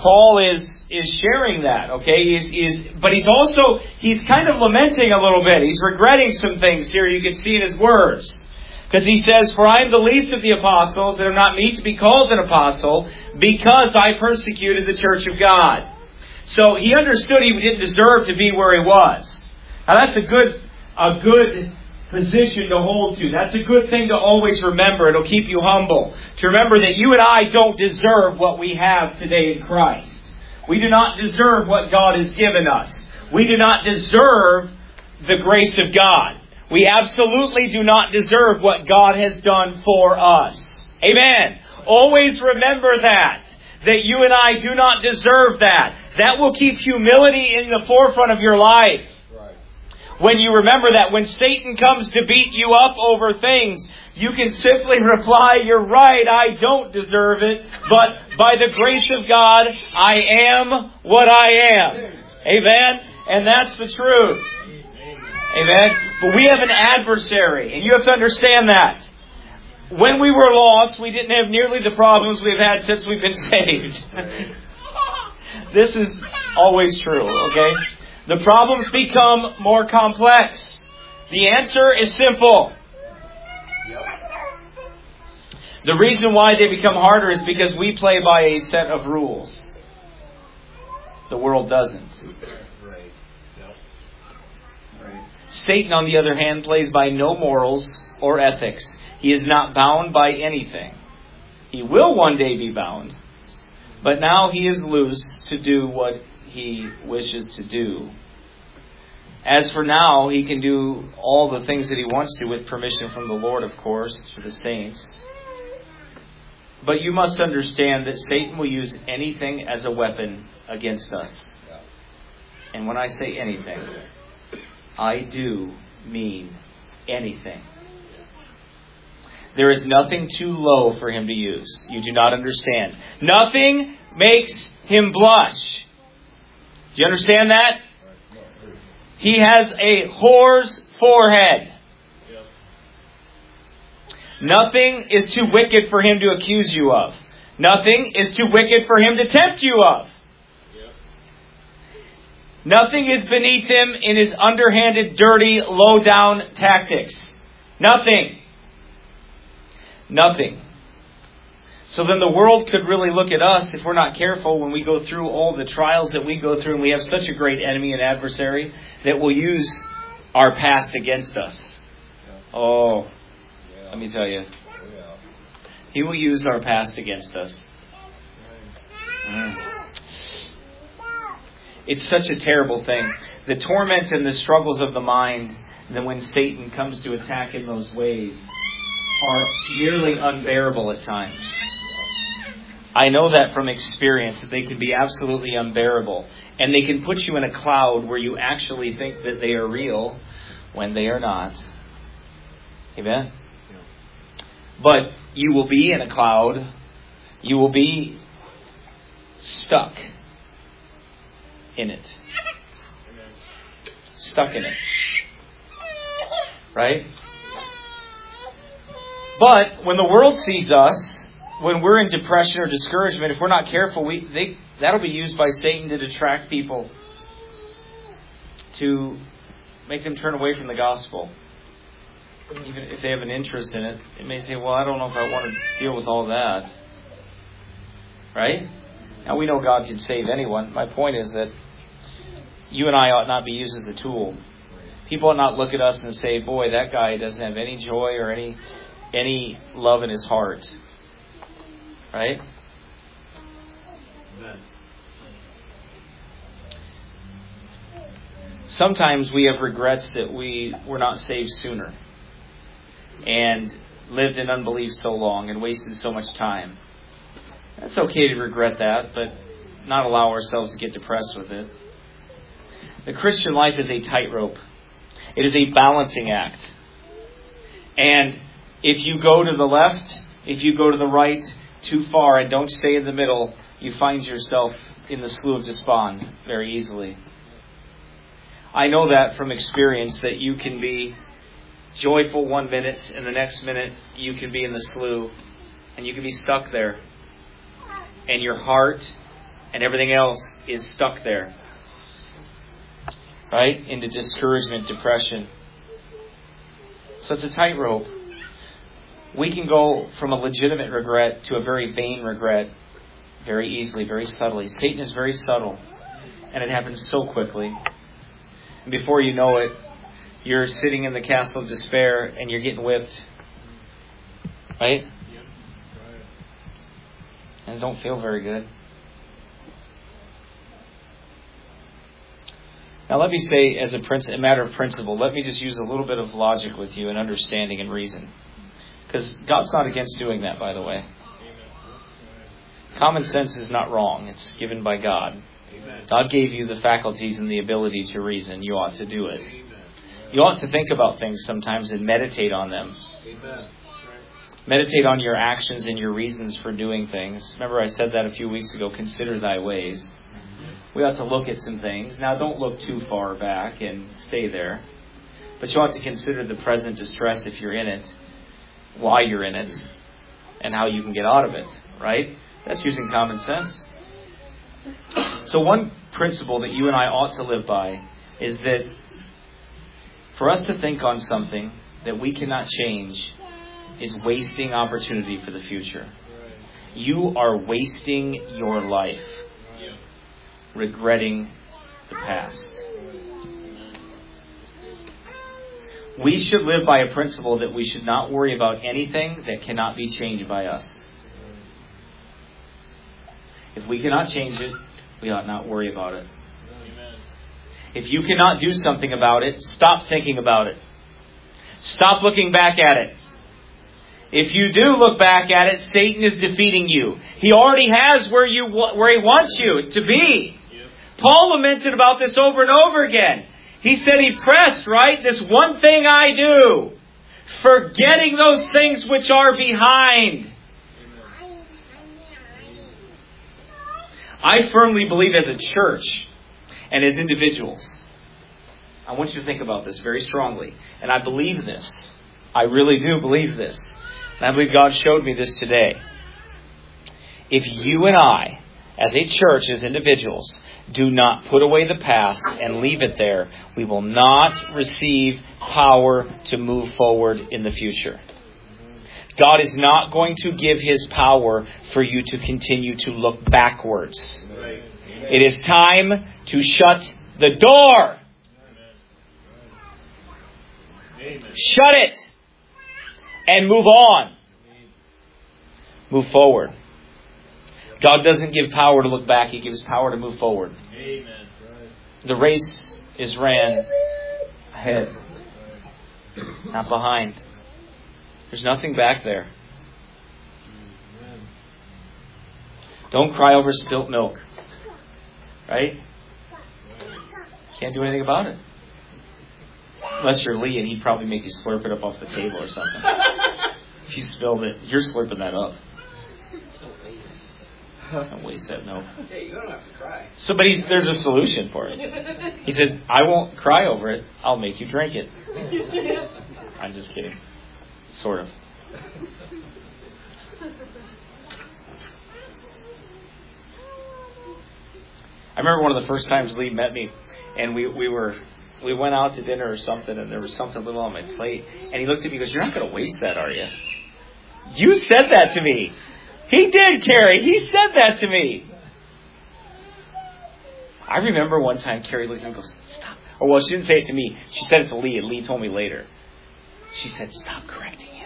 Paul is sharing that, okay? But he's kind of lamenting a little bit. He's regretting some things here you can see in his words. Because he says, "For I am the least of the apostles, and am not meet to be called an apostle, because I persecuted the church of God." So he understood he didn't deserve to be where he was. Now that's a good position to hold to. That's a good thing to always remember. It'll keep you humble. To remember that you and I don't deserve what we have today in Christ. We do not deserve what God has given us. We do not deserve the grace of God. We absolutely do not deserve what God has done for us. Amen. Always remember that you and I do not deserve that. That will keep humility in the forefront of your life. When you remember that when Satan comes to beat you up over things, you can simply reply, "You're right, I don't deserve it, but by the grace of God, I am what I am." Amen? And that's the truth. Amen? But we have an adversary, and you have to understand that. When we were lost, we didn't have nearly the problems we've had since we've been saved. This is always true, okay? The problems become more complex. The answer is simple. The reason why they become harder is because we play by a set of rules. The world doesn't. Satan, on the other hand, plays by no morals or ethics. He is not bound by anything. He will one day be bound. But now he is loose to do what he wishes to do. As for now, he can do all the things that he wants to with permission from the Lord, of course, for the saints. But you must understand that Satan will use anything as a weapon against us. And when I say anything, I do mean anything. There is nothing too low for him to use. You do not understand. Nothing makes him blush. Do you understand that? He has a whore's forehead. Nothing is too wicked for him to accuse you of. Nothing is too wicked for him to tempt you of. Nothing is beneath him in his underhanded, dirty, low-down tactics. Nothing. Nothing. So then the world could really look at us, if we're not careful, when we go through all the trials that we go through, and we have such a great enemy and adversary that will use our past against us. Oh, let me tell you. He will use our past against us. It's such a terrible thing. The torment and the struggles of the mind, then when Satan comes to attack in those ways, are nearly unbearable at times. I know that from experience, that they can be absolutely unbearable. And they can put you in a cloud where you actually think that they are real when they are not. Amen? But you will be in a cloud. You will be stuck in it. Stuck in it. Right? But when the world sees us, when we're in depression or discouragement, if we're not careful, that'll be used by Satan to detract people, to make them turn away from the gospel. Even if they have an interest in it, it may say, "Well, I don't know if I want to deal with all that." Right? Now we know God can save anyone. My point is that you and I ought not be used as a tool. People ought not look at us and say, "Boy, that guy doesn't have any joy or any love in his heart." Right? Amen. Sometimes we have regrets that we were not saved sooner and lived in unbelief so long and wasted so much time. It's okay to regret that, but not allow ourselves to get depressed with it. The Christian life is a tightrope. It is a balancing act. And if you go to the left, if you go to the right too far and don't stay in the middle, you find yourself in the slough of despond very easily. I know that from experience, that you can be joyful one minute and the next minute you can be in the slough and you can be stuck there. And your heart And everything else is stuck there. Right? Into discouragement, depression. So it's a tightrope. We can go from a legitimate regret to a very vain regret very easily, very subtly. Satan is very subtle. And it happens so quickly. And before you know it, you're sitting in the castle of despair and you're getting whipped. Right? And it don't feel very good. Now let me say, as a matter of principle, let me just use a little bit of logic with you and understanding and reason. Because God's not against doing that, by the way. Common sense is not wrong. It's given by God. God gave you the faculties and the ability to reason. You ought to do it. You ought to think about things sometimes and meditate on them. Meditate on your actions and your reasons for doing things. Remember I said that a few weeks ago, consider thy ways. We ought to look at some things. Now don't look too far back and stay there. But you ought to consider the present distress if you're in it, why you're in it, and how you can get out of it. Right? That's using common sense. So one principle that you and I ought to live by is that for us to think on something that we cannot change is wasting opportunity for the future. You are wasting your life regretting the past. We should live by a principle that we should not worry about anything that cannot be changed by us. If we cannot change it, we ought not worry about it. If you cannot do something about it, stop thinking about it. Stop looking back at it. If you do look back at it, Satan is defeating you. He already has where he wants you to be. Yep. Paul lamented about this over and over again. He said he pressed, right? This one thing I do, forgetting those things which are behind. I firmly believe as a church and as individuals, I want you to think about this very strongly. And I believe this. I really do believe this. And I believe God showed me this today. If you and I, as a church, as individuals, do not put away the past and leave it there, we will not receive power to move forward in the future. God is not going to give His power for you to continue to look backwards. It is time to shut the door. Shut it and move on. Move forward. God doesn't give power to look back. He gives power to move forward. Amen. The race is ran ahead, not behind. There's nothing back there. Don't cry over spilt milk. Right? Can't do anything about it. Unless you're Lee and he'd probably make you slurp it up off the table or something. If you spilled it, you're slurping that up. Don't waste that milk. Yeah, you don't have to cry. So, but there's a solution for it. He said, I won't cry over it. I'll make you drink it. I'm just kidding. Sort of. I remember one of the first times Lee met me, and we went out to dinner or something, and there was something little on my plate, and he looked at me and goes, "You're not going to waste that, are you?" You said that to me. He did, Carrie. He said that to me. I remember one time Carrie looked at me and goes, "Stop." Or well, she didn't say it to me. She said it to Lee, and Lee told me later. She said, "Stop correcting him."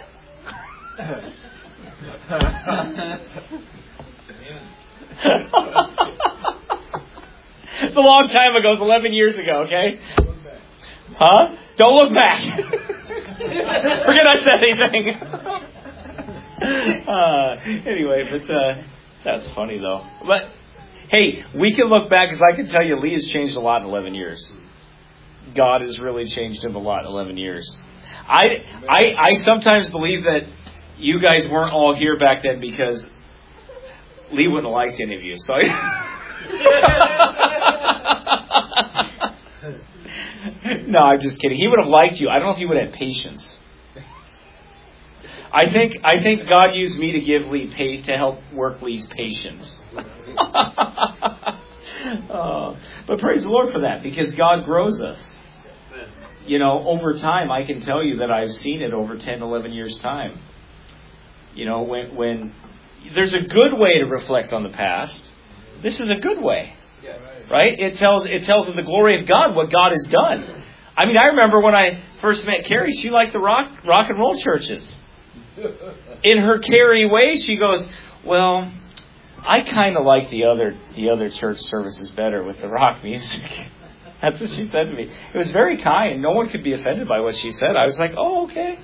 It's a long time ago. It's 11 years ago, okay? Huh? Don't look back. Forget I said anything. Anyway, but that's funny, though. But, hey, we can look back, because I can tell you Lee has changed a lot in 11 years. God has really changed him a lot in 11 years. I sometimes believe that you guys weren't all here back then because Lee wouldn't have liked any of you. So no, I'm just kidding. He would have liked you. I don't know if he would have patience. I think God used me to give Lee to help work Lee's patience. But praise the Lord for that, because God grows us. You know, over time, I can tell you that I've seen it over 10, 11 years' time. You know, when there's a good way to reflect on the past. This is a good way. Right? It tells of the glory of God, what God has done. I mean, I remember when I first met Carrie, she liked the rock and roll churches. In her Carrie way, she goes, well, I kind of like the other church services better with the rock music. That's what she said to me. It was very kind. No one could be offended by what she said. I was like, oh, okay.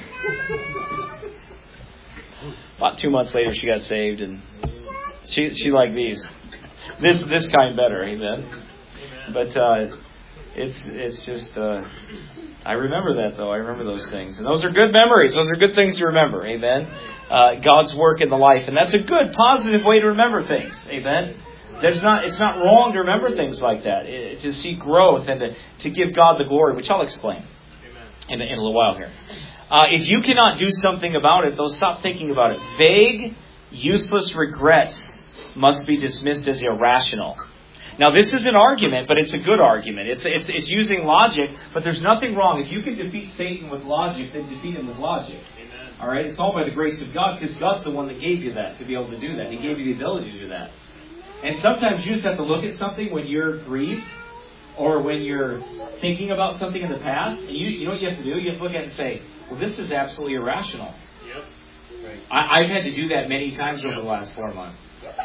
About 2 months later, she got saved, and she liked these. This kind better, amen. But it's just I remember that, though. I remember those things, and those are good memories. Those are good things to remember, amen. God's work in the life, and that's a good, positive way to remember things, amen. It's not wrong to remember things like that. To see growth and to give God the glory, which I'll explain in a little while here. If you cannot do something about it, though, stop thinking about it. Vague, useless regrets must be dismissed as irrational. Now, this is an argument, but it's a good argument. It's using logic, but there's nothing wrong. If you can defeat Satan with logic, then defeat him with logic. Amen. All right? It's all by the grace of God, because God's the one that gave you that, to be able to do that. He gave you the ability to do that. And sometimes you just have to look at something when you're grieved, or when you're thinking about something in the past, and you know what you have to do? You have to look at it and say, well, this is absolutely irrational. Yep. Right. I've had to do that many times over the last 4 months.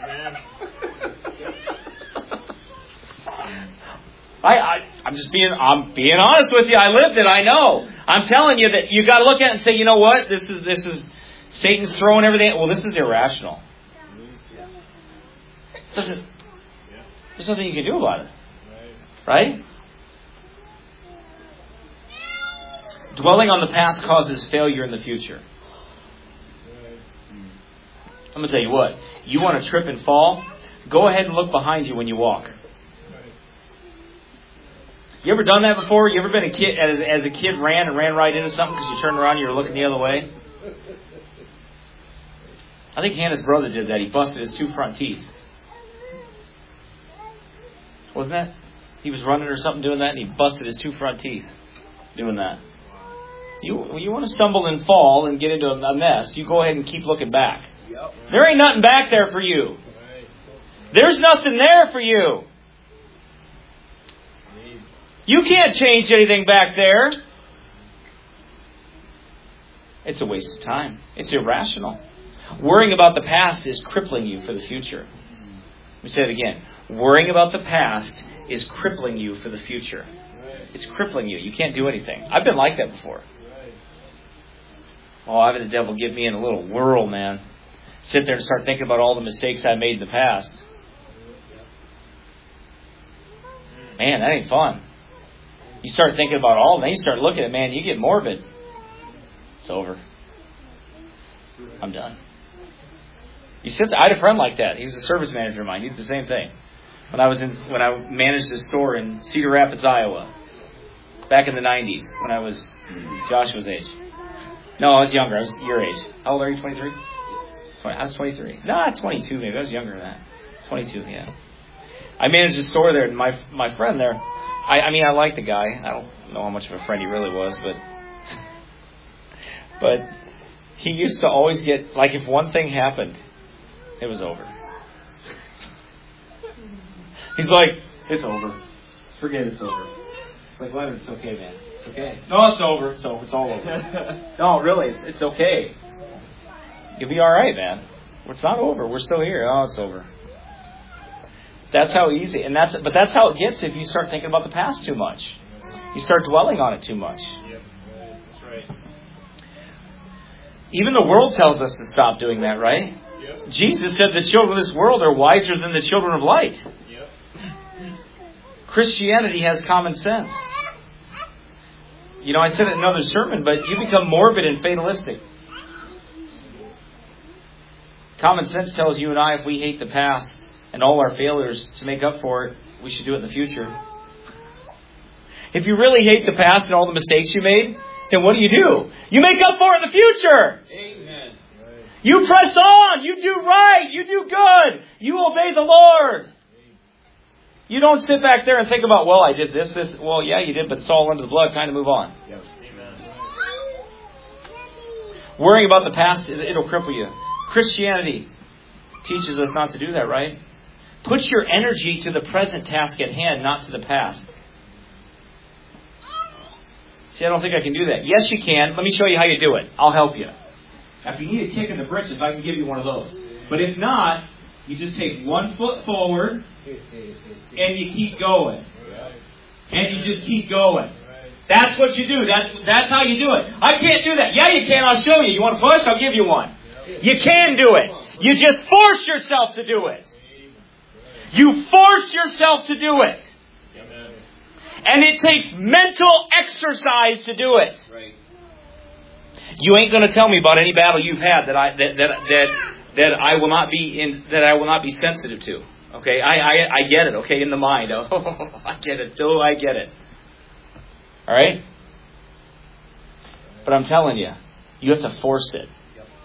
I'm being honest with you. I lived it. I know. I'm telling you that you got to look at it and say, you know what? This is Satan's throwing everything. Well, this is irrational. There's nothing you can do about it. Right? Dwelling on the past causes failure in the future. I'm going to tell you what. You want to trip and fall? Go ahead and look behind you when you walk. You ever done that before? You ever been a kid, as a kid, ran right into something because you turned around and you were looking the other way? I think Hannah's brother did that. He busted his 2 front teeth. Wasn't that? He was running or something doing that, and he busted his 2 front teeth doing that. You want to stumble and fall and get into a mess, you go ahead and keep looking back. Yep. There ain't nothing back there for you. There's nothing there for you. You can't change anything back there. It's a waste of time. It's irrational. Worrying about the past is crippling you for the future. Let me say it again. Worrying about the past is crippling you for the future. It's crippling you. You can't do anything. I've been like that before. Oh, I've had the devil get me in a little whirl, man. Sit there and start thinking about all the mistakes I made in the past. Man, that ain't fun. You start thinking about all of them, then you start looking at it, man, you get morbid. It's over. I'm done. I had a friend like that. He was a service manager of mine. He did the same thing. When I managed a store in Cedar Rapids, Iowa, back in the 90s, when I was Joshua's age. No, I was younger. I was your age. How old are you? 23? I was 23. No, 22 maybe. I was younger than that. 22, yeah. I managed a store there, and my friend there, I liked the guy. I don't know how much of a friend he really was, but he used to always get, like, if one thing happened, it was over. He's like, it's over. Forget it's over. It's like, Leonard, it's okay, man. It's okay. No, it's over. So it's all over. No, really, it's okay. You'll be all right, man. It's not over. We're still here. Oh, it's over. That's how easy, but that's how it gets if you start thinking about the past too much. You start dwelling on it too much. Yep, that's right. Even the world tells us to stop doing that, right? Yep. Jesus said the children of this world are wiser than the children of light. Yep. Christianity has common sense. You know, I said it in another sermon, but you become morbid and fatalistic. Common sense tells you and I, if we hate the past and all our failures, to make up for it, we should do it in the future. If you really hate the past and all the mistakes you made, then what do? You make up for it in the future. Amen. You press on. You do right. You do good. You obey the Lord. You don't sit back there and think about, well, I did this. Well, yeah, you did, but it's all under the blood. Time to move on. Yes. Amen. Worrying about the past, it'll cripple you. Christianity teaches us not to do that, right? Put your energy to the present task at hand, not to the past. See, I don't think I can do that. Yes, you can. Let me show you how you do it. I'll help you. If you need a kick in the britches, I can give you one of those. But if not, you just take 1 foot forward and you keep going. And you just keep going. That's what you do. That's how you do it. I can't do that. Yeah, you can. I'll show you. You want to push? I'll give you one. You can do it. You just force yourself to do it. You force yourself to do it. And it takes mental exercise to do it. You ain't going to tell me about any battle you've had that I will not be sensitive to. Okay, I get it. Okay, in the mind. Oh, I get it. Oh, I get it. All right. But I'm telling you, you have to force it.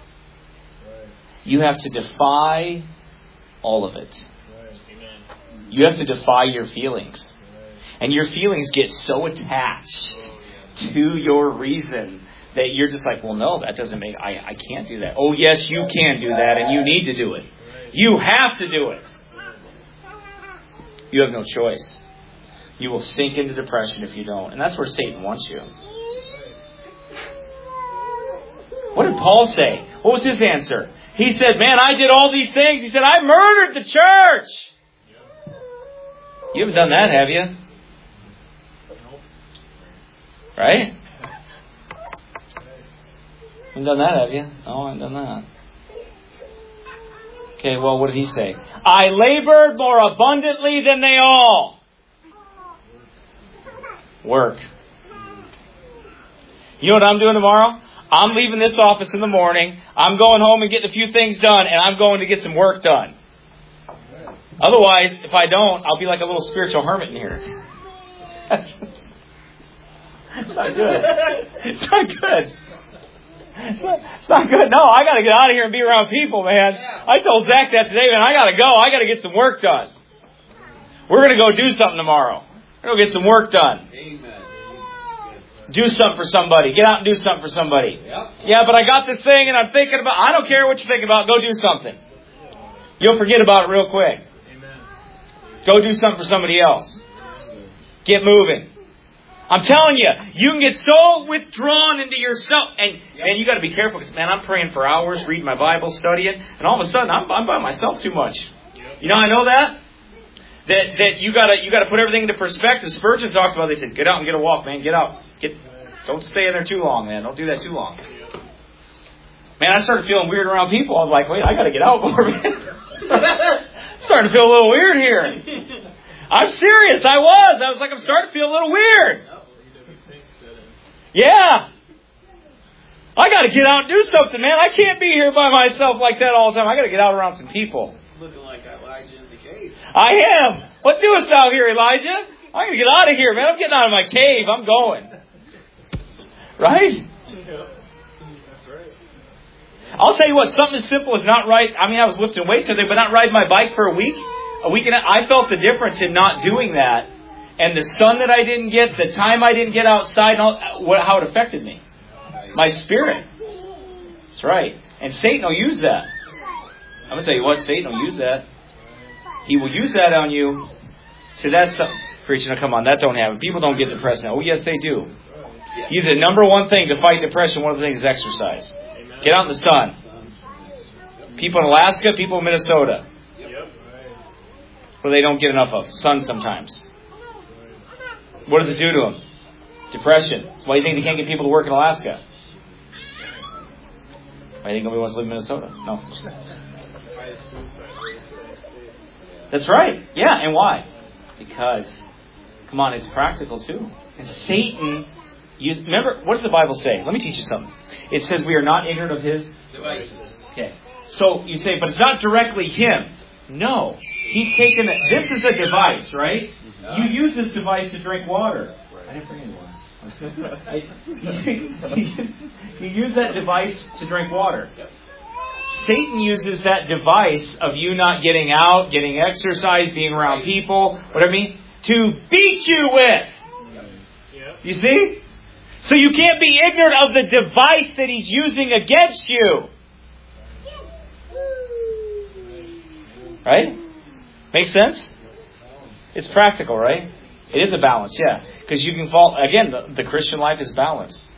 You have to defy all of it. You have to defy your feelings. And your feelings get so attached to your reason that you're just like, well, no, that doesn't make, I can't do that. Oh, yes, you can do that, and you need to do it. You have to do it. You have no choice. You will sink into depression if you don't. And that's where Satan wants you. What did Paul say? What was his answer? He said, man, I did all these things. He said, I murdered the church. You haven't done that, have you? Right? You haven't done that, have you? No, I haven't done that. Okay, well, what did he say? I labored more abundantly than they all. Work. You know what I'm doing tomorrow? I'm leaving this office in the morning. I'm going home and getting a few things done, and I'm going to get some work done. Otherwise, if I don't, I'll be like a little spiritual hermit in here. It's not good. It's not good. It's not good. No, I got to get out of here and be around people, man. I told Zach that today, man. I got to go. I got to get some work done. We're going to go do something tomorrow. We're going to get some work done. Amen. Do something for somebody. Get out and do something for somebody. Yeah, but I got this thing and I'm thinking about, I don't care what you think about. Go do something. You'll forget about it real quick. Go do something for somebody else. Get moving. I'm telling you, you can get so withdrawn into yourself. And you got to be careful because, man, I'm praying for hours, reading my Bible, studying. And all of a sudden, I'm by myself too much. You know, I know that. That you gotta put everything into perspective. Spurgeon talks about it. They said, get out and get a walk, man. Get out. Don't stay in there too long, man. Don't do that too long. Man, I started feeling weird around people. I was like, wait, I got to get out more, man. Starting to feel a little weird here. I'm serious. I was like, I'm starting to feel a little weird. Yeah. I got to get out and do something, man. I can't be here by myself like that all the time. I got to get out around some people. Looking like Elijah in the cave. I am. What doest thou here, Elijah? I'm going to get out of here, man. I'm getting out of my cave. I'm going. Right? That's right. I'll tell you what, something as simple as not ride. I mean, I was lifting weights today, but not riding my bike for a week and I felt the difference in not doing that. And the sun that I didn't get, the time I didn't get outside, and how it affected me. My spirit. That's right. And Satan will use that. I'm going to tell you what, Satan will use that. He will use that on you. So that's something. Preaching, come on, that don't happen. People don't get depressed now. Oh, yes, they do. Use the number one thing to fight depression. One of the things is exercise. Get out in the sun. People in Alaska, people in Minnesota. Where they don't get enough of. Sun sometimes. What does it do to them? Depression. Why do you think they can't get people to work in Alaska? Why do you think nobody wants to live in Minnesota? No. That's right. Yeah, and why? Because, come on, it's practical too. And Satan, remember, what does the Bible say? Let me teach you something. It says we are not ignorant of his devices. Okay. So you say, but it's not directly him. No. He's taken it. This is a device, right? You use this device to drink water. I didn't bring any water. You use that device to drink water. Satan uses that device of you not getting out, getting exercise, being around people, whatever I mean, to beat you with. You see? So you can't be ignorant of the device that he's using against you. Right? Makes sense? It's practical, right? It is a balance, yeah. Because you can fall... Again, the Christian life is balance.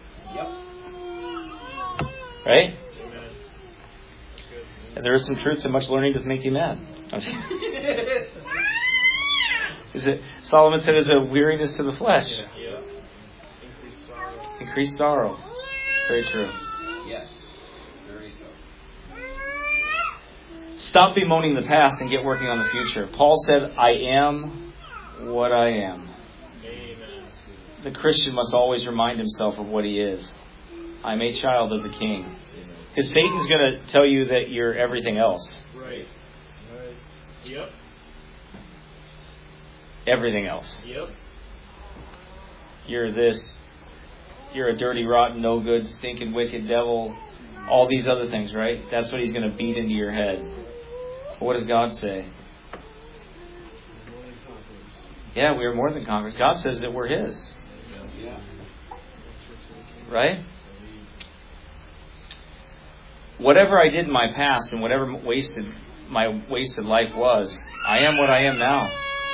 Right? And there is some truth to much learning does make you mad. Is it? Solomon said, "Is a weariness to the flesh." Yeah. Increased sorrow. Very true. Yes. Very so. Stop bemoaning the past and get working on the future. Paul said, "I am what I am." Amen. The Christian must always remind himself of what he is. I'm a child of the King. Because Satan's going to tell you that you're everything else. Right. Yep. Everything else. Yep. You're this. You're a dirty, rotten, no good, stinking, wicked devil. All these other things, right? That's what he's going to beat into your head. But what does God say? Yeah, we are more than conquerors. God says that we're His. Yeah. Right? Whatever I did in my past and whatever my wasted life was, I am what I am now.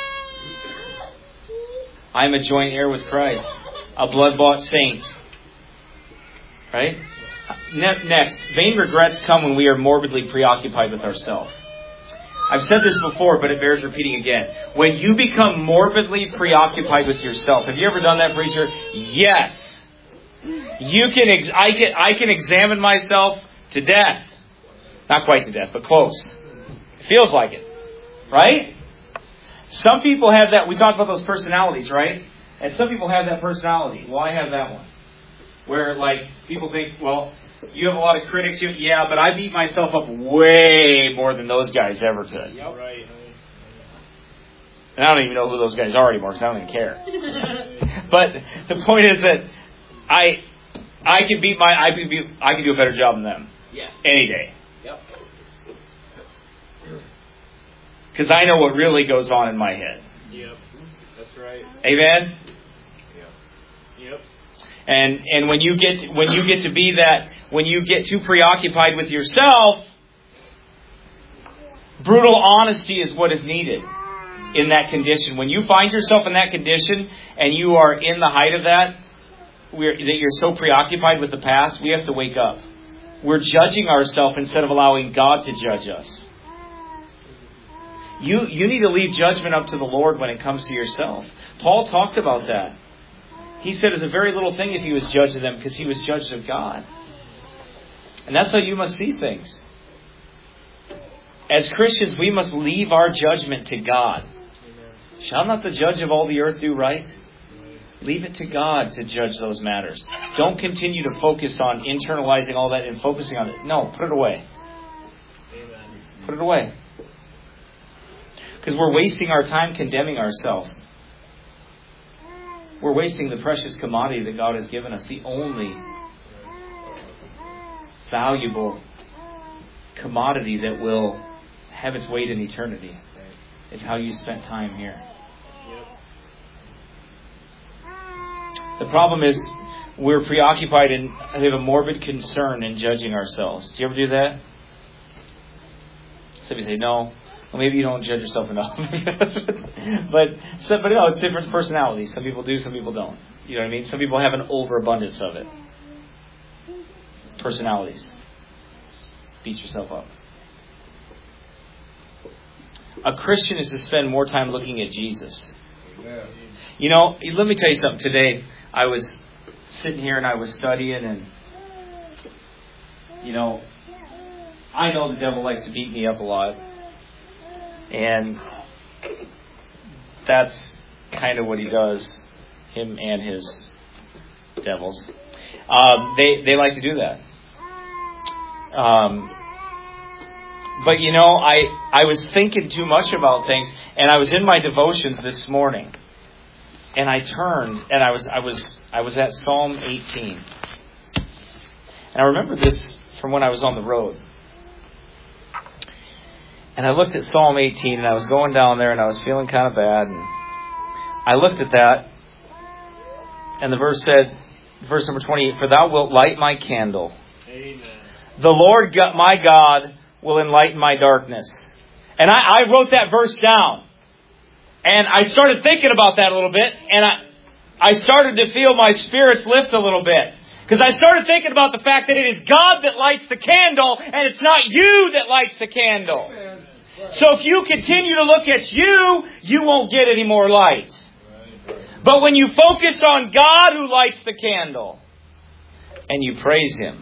I am a joint heir with Christ, a blood-bought saint. Right? Next, vain regrets come when we are morbidly preoccupied with ourselves. I've said this before, but it bears repeating again. When you become morbidly preoccupied with yourself, have you ever done that, preacher? Yes. You can. I can examine myself to death. Not quite to death, but close. It feels like it. Right? Some people have that. We talked about those personalities, right? And some people have that personality. Well, I have that one. Where, like, people think, well, you have a lot of critics. Yeah, but I beat myself up way more than those guys ever could. Yep. Right. And I don't even know who those guys are anymore because I don't even care. But the point is that I can do a better job than them. Yes. Any day. Yep. Because I know what really goes on in my head. Yep. That's right. Amen? Yep. And when you get to be that, when you get too preoccupied with yourself, brutal honesty is what is needed in that condition. When you find yourself in that condition and you are in the height of that you're so preoccupied with the past, we have to wake up. We're judging ourselves instead of allowing God to judge us. You need to leave judgment up to the Lord when it comes to yourself. Paul talked about that. He said it's a very little thing if he was judged of them because he was judged of God. And that's how you must see things. As Christians, we must leave our judgment to God. Shall not the judge of all the earth do right? Leave it to God to judge those matters. Don't continue to focus on internalizing all that and focusing on it. No, put it away. Amen. Put it away. Because we're wasting our time condemning ourselves. We're wasting the precious commodity that God has given us. The only valuable commodity that will have its weight in eternity. It's how you spent time here. The problem is we're preoccupied and we have a morbid concern in judging ourselves. Do you ever do that? Some people say, no. Well, maybe you don't judge yourself enough. but no, it's different personalities. Some people do, some people don't. You know what I mean? Some people have an overabundance of it. Personalities. Beat yourself up. A Christian is to spend more time looking at Jesus. Yeah. You know, let me tell you something. Today, I was sitting here and I was studying and, you know, I know the devil likes to beat me up a lot. And that's kind of what he does, him and his devils. They like to do that. But you know, I was thinking too much about things, and I was in my devotions this morning, and I turned, and I was at Psalm 18, and I remember this from when I was on the road. And I looked at Psalm 18, and I was going down there, and I was feeling kind of bad. And I looked at that, and the verse said, verse number 28, "For thou wilt light my candle. Amen. The Lord my God will enlighten my darkness." And I wrote that verse down. And I started thinking about that a little bit, and I started to feel my spirits lift a little bit. Because I started thinking about the fact that it is God that lights the candle, and it's not you that lights the candle. So if you continue to look at you, you won't get any more light. But when you focus on God who lights the candle, and you praise Him.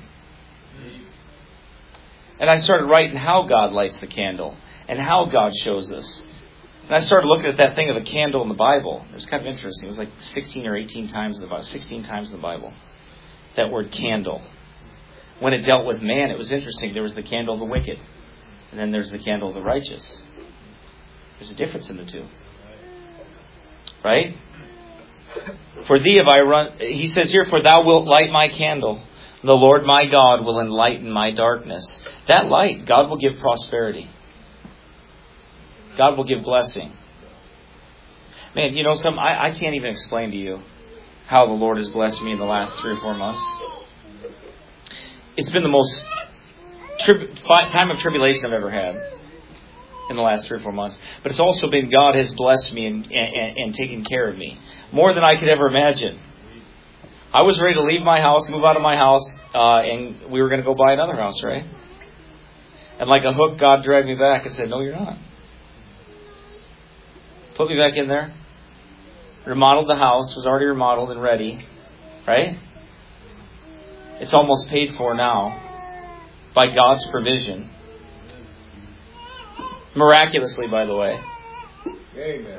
And I started writing how God lights the candle, and how God shows us. And I started looking at that thing of a candle in the Bible. It was kind of interesting. It was like 16 or 18 times in the Bible. 16 times in the Bible. That word candle. When it dealt with man, it was interesting. There was the candle of the wicked. And then there's the candle of the righteous. There's a difference in the two. Right? For thee have I run... He says here, "For thou wilt light my candle. The Lord my God will enlighten my darkness." That light, God will give prosperity. God will give blessing. Man, you know, I can't even explain to you how the Lord has blessed me in the last 3 or 4 months. It's been the most time of tribulation I've ever had in the last 3 or 4 months. But it's also been God has blessed me and taken care of me more than I could ever imagine. I was ready to leave my house, move out of my house, and we were going to go buy another house, right? And like a hook, God dragged me back and said, "No, you're not." Put me back in there. Remodeled the house. Was already remodeled and ready. Right? It's almost paid for now. By God's provision. Miraculously, by the way. Amen.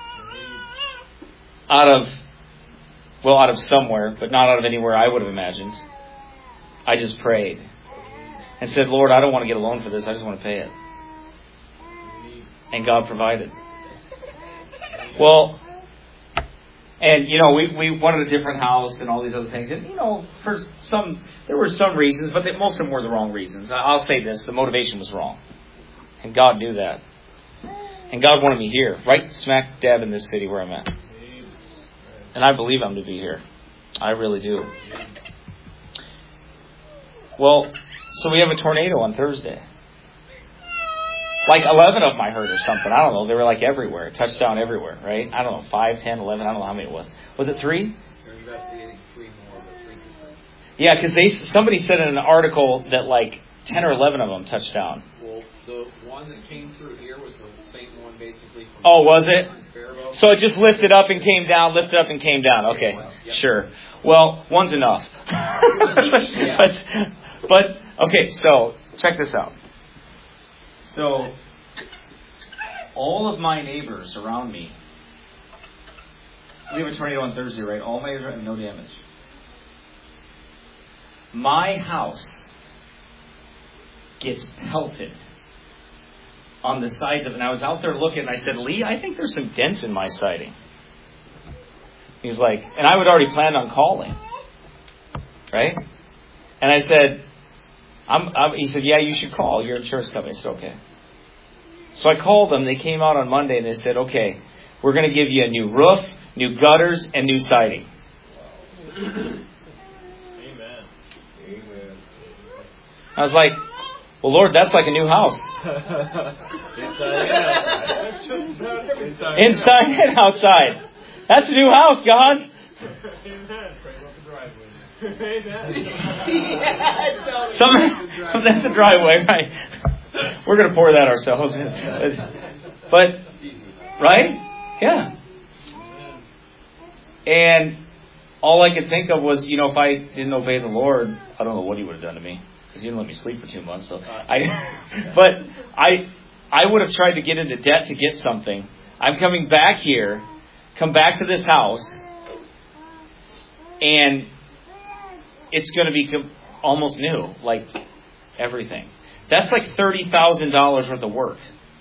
Out of somewhere, but not out of anywhere I would have imagined. I just prayed. And said, "Lord, I don't want to get a loan for this. I just want to pay it." And God provided. Well, and you know, we wanted a different house and all these other things. And you know, there were some reasons, but most of them were the wrong reasons. I'll say this: the motivation was wrong, and God knew that. And God wanted me here, right smack dab in this city where I'm at. And I believe I'm to be here. I really do. Well, so we have a tornado on Thursday. Like 11 of them I heard or something. I don't know. They were like everywhere. Touchdown everywhere, right? I don't know. 5, 10, 11. I don't know how many it was. Was it 3? They're investigating 3 more, but 3 confirmed. Yeah, because somebody said in an article that like 10 or 11 of them touched down. Well, the one that came through here was the same one basically. From Oh, was it? Faribault. So it just lifted up and came down, lifted up and came down. Okay, Yep. sure. Well, one's enough. But okay, so check this out. So all of my neighbors around me, we have a tornado on Thursday, right? All my neighbors have no damage. My house gets pelted on the sides of it. And I was out there looking, and I said, "Lee, I think there's some dents in my siding." He's like, and I would already planned on calling. Right? And I said, he said, "Yeah, you should call your insurance company." I said, "Okay." So I called them. They came out on Monday and they said, "Okay, we're going to give you a new roof, new gutters, and new siding." Amen. I was like, "Well, Lord, that's like a new house." Inside and outside. That's a new house, God. Amen. Pray about the driveway. Amen. That's a driveway, right? We're going to pour that ourselves. But, right? Yeah. And all I could think of was, if I didn't obey the Lord, I don't know what He would have done to me. Because He didn't let me sleep for 2 months. So I would have tried to get into debt to get something. I'm coming back here, come back to this house, and it's going to be almost new, like everything. That's like $30,000 worth of work.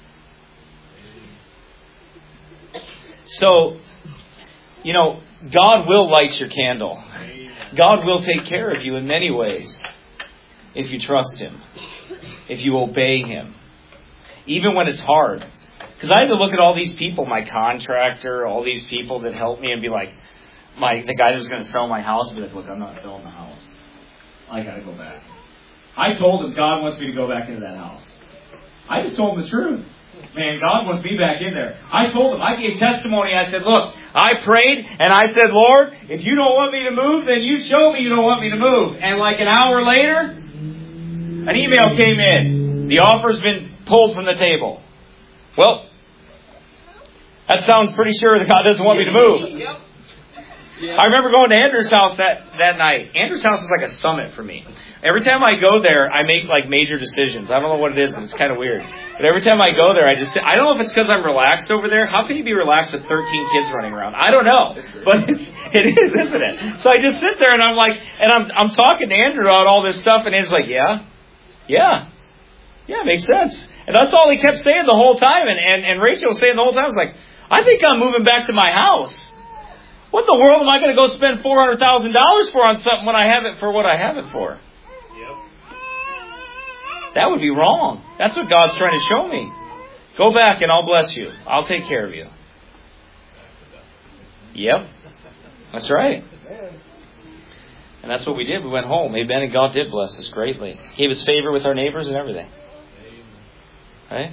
So, God will light your candle. God will take care of you in many ways if you trust Him, if you obey Him. even when it's hard. Because I had to look at all these people, my contractor, all these people that helped me, and be like, the guy that was going to sell my house, be like, look, I'm not selling the house. I got to go back. I told him God wants me to go back into that house. I just told him the truth. Man, God wants me back in there. I told him, I gave testimony. I said, look, I prayed and I said, Lord, if you don't want me to move, then you show me you don't want me to move. And like an hour later, an email came in. The offer's been pulled from the table. Well, that sounds pretty sure that God doesn't want me to move. Yep. I remember going to Andrew's house that night. Andrew's house is like a summit for me. Every time I go there, I make like major decisions. I don't know what it is, but it's kind of weird. But every time I go there, I don't know if it's because I'm relaxed over there. How can you be relaxed with 13 kids running around? I don't know. But it is, isn't it? So I just sit there and I'm like, and I'm talking to Andrew about all this stuff, and Andrew's like, yeah, it makes sense. And that's all he kept saying the whole time. And Rachel was saying the whole time, I was like, I think I'm moving back to my house. What in the world am I going to go spend $400,000 for on something when I have it for what I have it for? Yep. That would be wrong. That's what God's trying to show me. Go back and I'll bless you. I'll take care of you. Yep. That's right. And that's what we did. We went home. Amen. And God did bless us greatly. He gave us favor with our neighbors and everything. Right?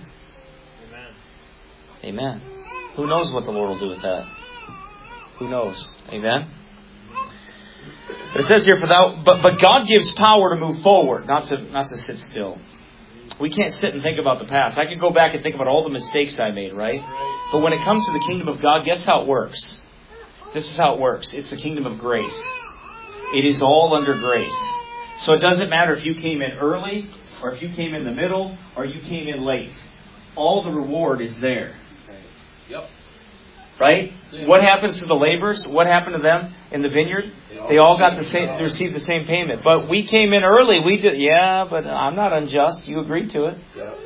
Amen. Who knows what the Lord will do with that? Who knows? Amen? But it says here, but God gives power to move forward, not to sit still. We can't sit and think about the past. I could go back and think about all the mistakes I made, right? But when it comes to the kingdom of God, guess how it works? This is how it works. It's the kingdom of grace. It is all under grace. So it doesn't matter if you came in early, or if you came in the middle, or you came in late. All the reward is there. Yep. Right? What happens to the laborers? What happened to them in the vineyard? They all got received the same payment. But we came in early. We did. Yeah, but I'm not unjust. You agreed to it. Yep.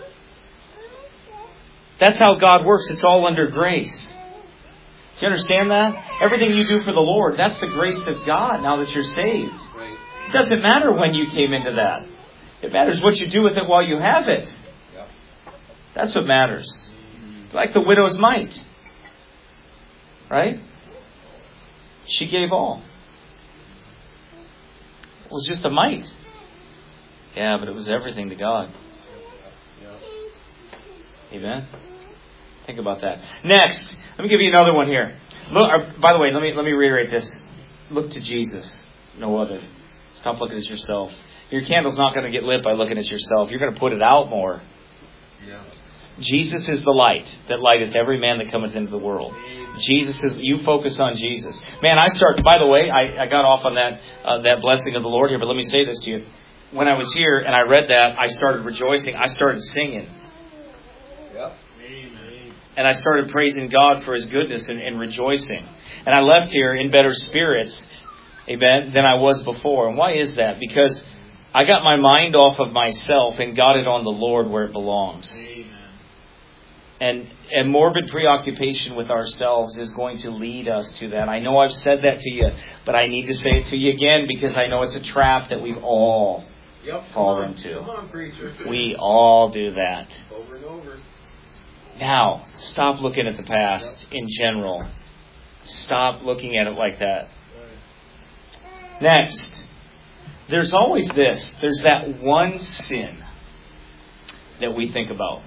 That's how God works. It's all under grace. Do you understand that? Everything you do for the Lord, that's the grace of God now that you're saved. Right. It doesn't matter when you came into that. It matters what you do with it while you have it. Yep. That's what matters. Like the widow's mite. Right? She gave all. It was just a mite. Yeah, but it was everything to God. Amen? Think about that. Next, let me give you another one here. Look, by the way, let me reiterate this. Look to Jesus, no other. Stop looking at yourself. Your candle's not going to get lit by looking at yourself. You're going to put it out more. Yeah. Jesus is the light that lighteth every man that cometh into the world. Jesus is, you focus on Jesus. Man, by the way, I got off on that blessing of the Lord here, but let me say this to you. When I was here and I read that, I started rejoicing. I started singing. Yep. And I started praising God for His goodness and rejoicing. And I left here in better spirits, amen, than I was before. And why is that? Because I got my mind off of myself and got it on the Lord where it belongs. And morbid preoccupation with ourselves is going to lead us to that. I know I've said that to you, but I need to say it to you again because I know it's a trap that we've all fallen into. Come on, preacher. We all do that. Over and over. Now, stop looking at the past in general. Stop looking at it like that. Next, there's always this. There's that one sin that we think about.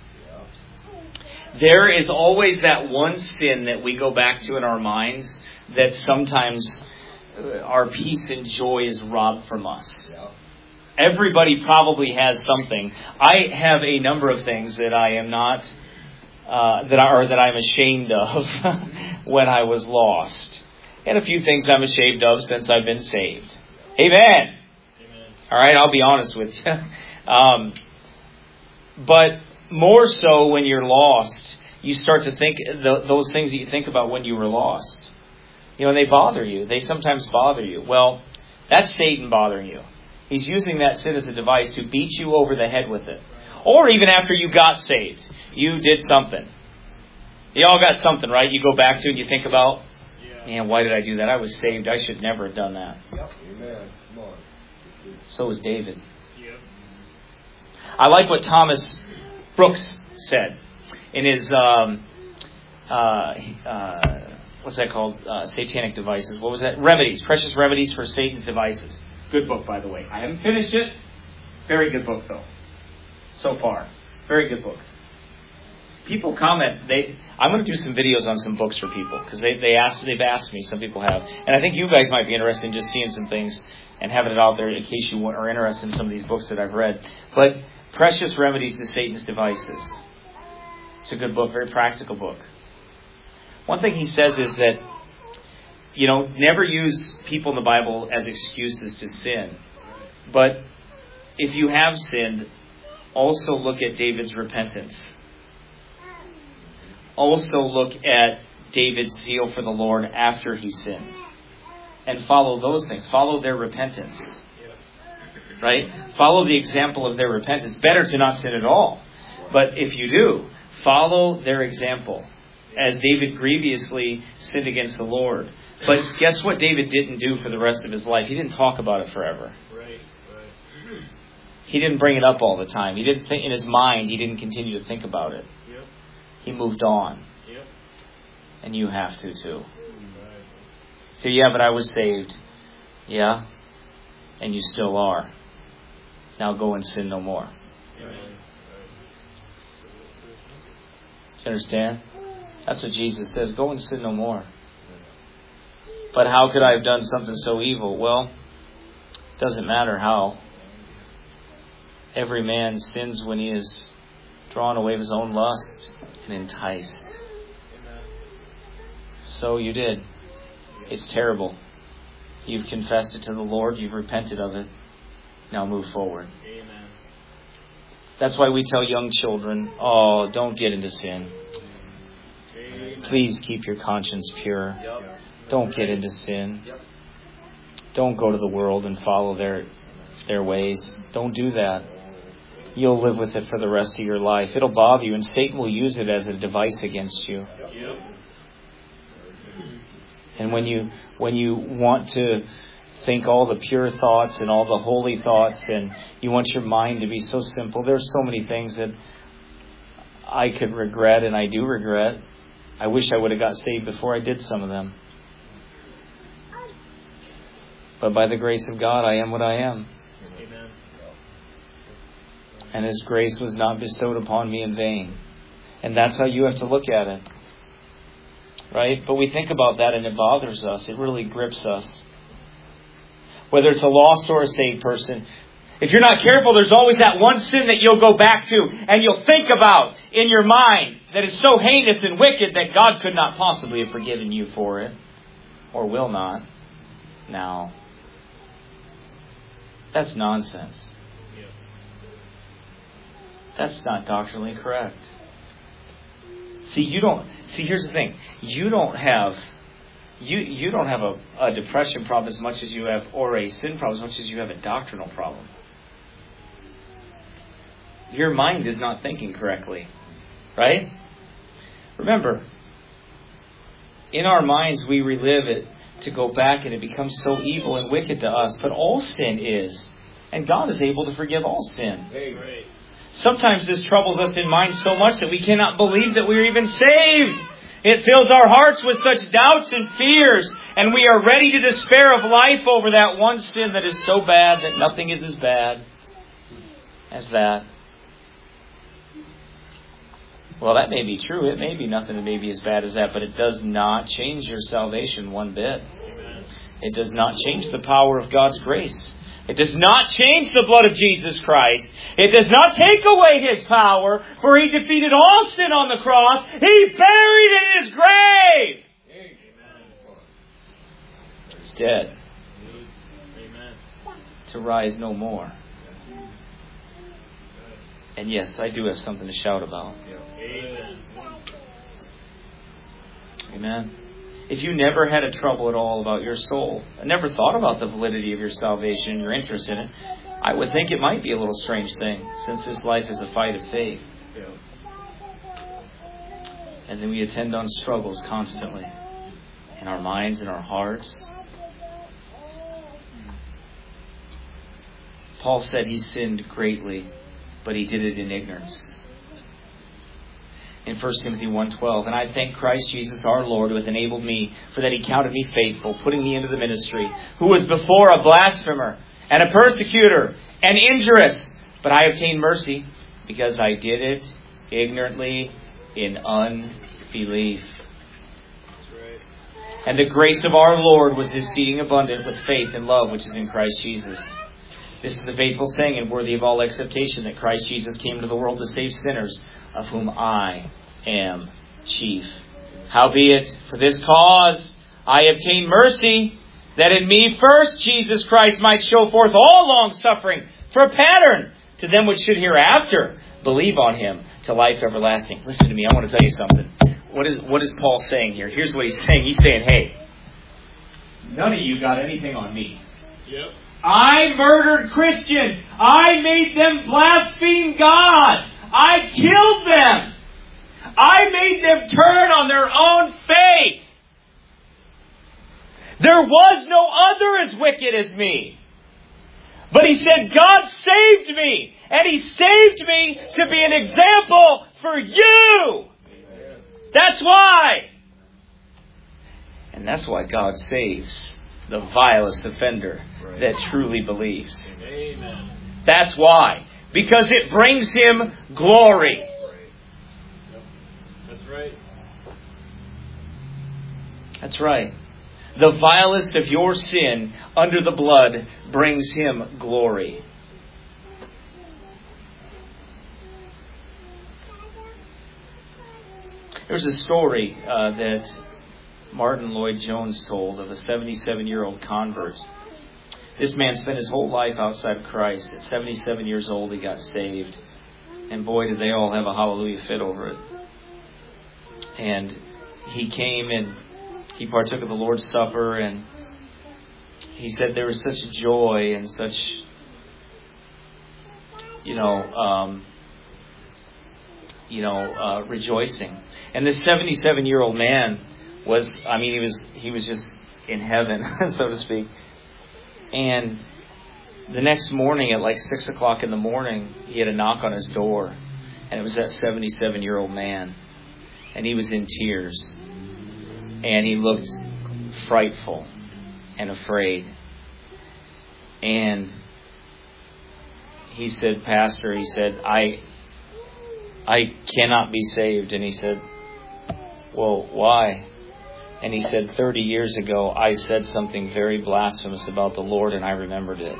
There is always that one sin that we go back to in our minds that sometimes our peace and joy is robbed from us. Everybody probably has something. I have a number of things that I am not, that I'm ashamed of when I was lost. And a few things I'm ashamed of since I've been saved. Amen. All right, I'll be honest with you. But more so when you're lost, you start to think those things that you think about when you were lost. You know, they bother you. They sometimes bother you. Well, that's Satan bothering you. He's using that sin as a device to beat you over the head with it. Or even after you got saved, you did something. You all got something, right? You go back to and you think about, man, why did I do that? I was saved. I should never have done that. Yep. Amen. Come on. So was David. Yep. I like what Thomas Brooks said in his what's that called? Satanic Devices. What was that? Remedies. Precious Remedies for Satan's Devices. Good book, by the way. I haven't finished it. Very good book, though. So far. Very good book. People comment. I'm going to do some videos on some books for people because they've asked me. Some people have, and I think you guys might be interested in just seeing some things and having it out there in case you are interested in some of these books that I've read. But Precious Remedies to Satan's Devices. It's a good book, very practical book. One thing he says is that, never use people in the Bible as excuses to sin. But if you have sinned, also look at David's repentance. Also look at David's zeal for the Lord after he sinned. And follow those things. Follow their repentance. Right? Follow the example of their repentance. Better to not sin at all. But if you do, follow their example. As David grievously sinned against the Lord. But guess what David didn't do for the rest of his life? He didn't talk about it forever. Right. He didn't bring it up all the time. He didn't think in his mind. He didn't continue to think about it. Yep. He moved on. Yep. And you have to too. Right. So yeah, but I was saved. Yeah. And you still are. Now go and sin no more. Amen. Do you understand? That's what Jesus says. Go and sin no more. But how could I have done something so evil? Well, it doesn't matter how. Every man sins when he is drawn away of his own lust and enticed. So you did. It's terrible. You've confessed it to the Lord. You've repented of it. Now move forward. Amen. That's why we tell young children, don't get into sin. Please keep your conscience pure. Yep. Don't get into sin. Yep. Don't go to the world and follow their ways. Don't do that. You'll live with it for the rest of your life. It'll bother you, and Satan will use it as a device against you. Yep. And when you want to think all the pure thoughts and all the holy thoughts, and you want your mind to be so simple, there's so many things that I could regret, and I do regret. I wish I would have got saved before I did some of them. But by the grace of God, I am what I am. Amen. And His grace was not bestowed upon me in vain. And that's how you have to look at it. Right? But we think about that and it bothers us. It really grips us. Whether it's a lost or a saved person, if you're not careful, there's always that one sin that you'll go back to and you'll think about in your mind that is so heinous and wicked that God could not possibly have forgiven you for it. Or will not. Now, that's nonsense. That's not doctrinally correct. Here's the thing. You don't have a depression problem as much as you have, or a sin problem as much as you have a doctrinal problem. Your mind is not thinking correctly. Right? Remember, in our minds we relive it to go back and it becomes so evil and wicked to us. But all sin is. And God is able to forgive all sin. Right. Sometimes this troubles us in mind so much that we cannot believe that we're even saved. It fills our hearts with such doubts and fears, and we are ready to despair of life over that one sin that is so bad that nothing is as bad as that. Well, that may be true. It may be nothing that may be as bad as that, but it does not change your salvation one bit. Amen. It does not change the power of God's grace. It does not change the blood of Jesus Christ. It does not take away His power, for He defeated all sin on the cross. He buried it in His grave. Amen. He's dead. Amen. To rise no more. And yes, I do have something to shout about. Amen. Amen. If you never had a trouble at all about your soul, and never thought about the validity of your salvation and your interest in it, I would think it might be a little strange thing, since this life is a fight of faith. Yeah. And then we attend on struggles constantly in our minds and our hearts. Paul said he sinned greatly, but he did it in ignorance. in 1 Timothy 1:12. And I thank Christ Jesus our Lord, who hath enabled me, for that he counted me faithful, putting me into the ministry, who was before a blasphemer, and a persecutor, and injurious. But I obtained mercy, because I did it ignorantly in unbelief. And the grace of our Lord was exceeding abundant with faith and love which is in Christ Jesus. This is a faithful saying and worthy of all acceptation, that Christ Jesus came into the world to save sinners, of whom I am chief. Howbeit, for this cause I obtained mercy, that in me first Jesus Christ might show forth all long suffering, for a pattern to them which should hereafter believe on him to life everlasting. Listen to me, I want to tell you something. What is Paul saying here? Here's what he's saying. He's saying, hey, none of you got anything on me. Yep. I murdered Christians. I made them blaspheme God. I killed them. I made them turn on their own faith. There was no other as wicked as me. But he said, God saved me. And he saved me to be an example for you. That's why. And that's why God saves the vilest offender that truly believes. Amen. That's why. Because it brings him glory. That's right. That's right. The vilest of your sin under the blood brings him glory. There's a story that Martin Lloyd-Jones told of a 77-year-old convert. This man spent his whole life outside of Christ. At 77 years old, he got saved. And boy, did they all have a hallelujah fit over it. And he came and he partook of the Lord's Supper, and he said there was such joy and such, rejoicing. And this 77-year-old man he was just in heaven, so to speak. And the next morning at like 6 o'clock in the morning, he had a knock on his door. And it was that 77-year-old man. And he was in tears. And he looked frightful and afraid. And he said, Pastor, I cannot be saved. And he said, well, why? And he said, 30 years ago, I said something very blasphemous about the Lord, and I remembered it.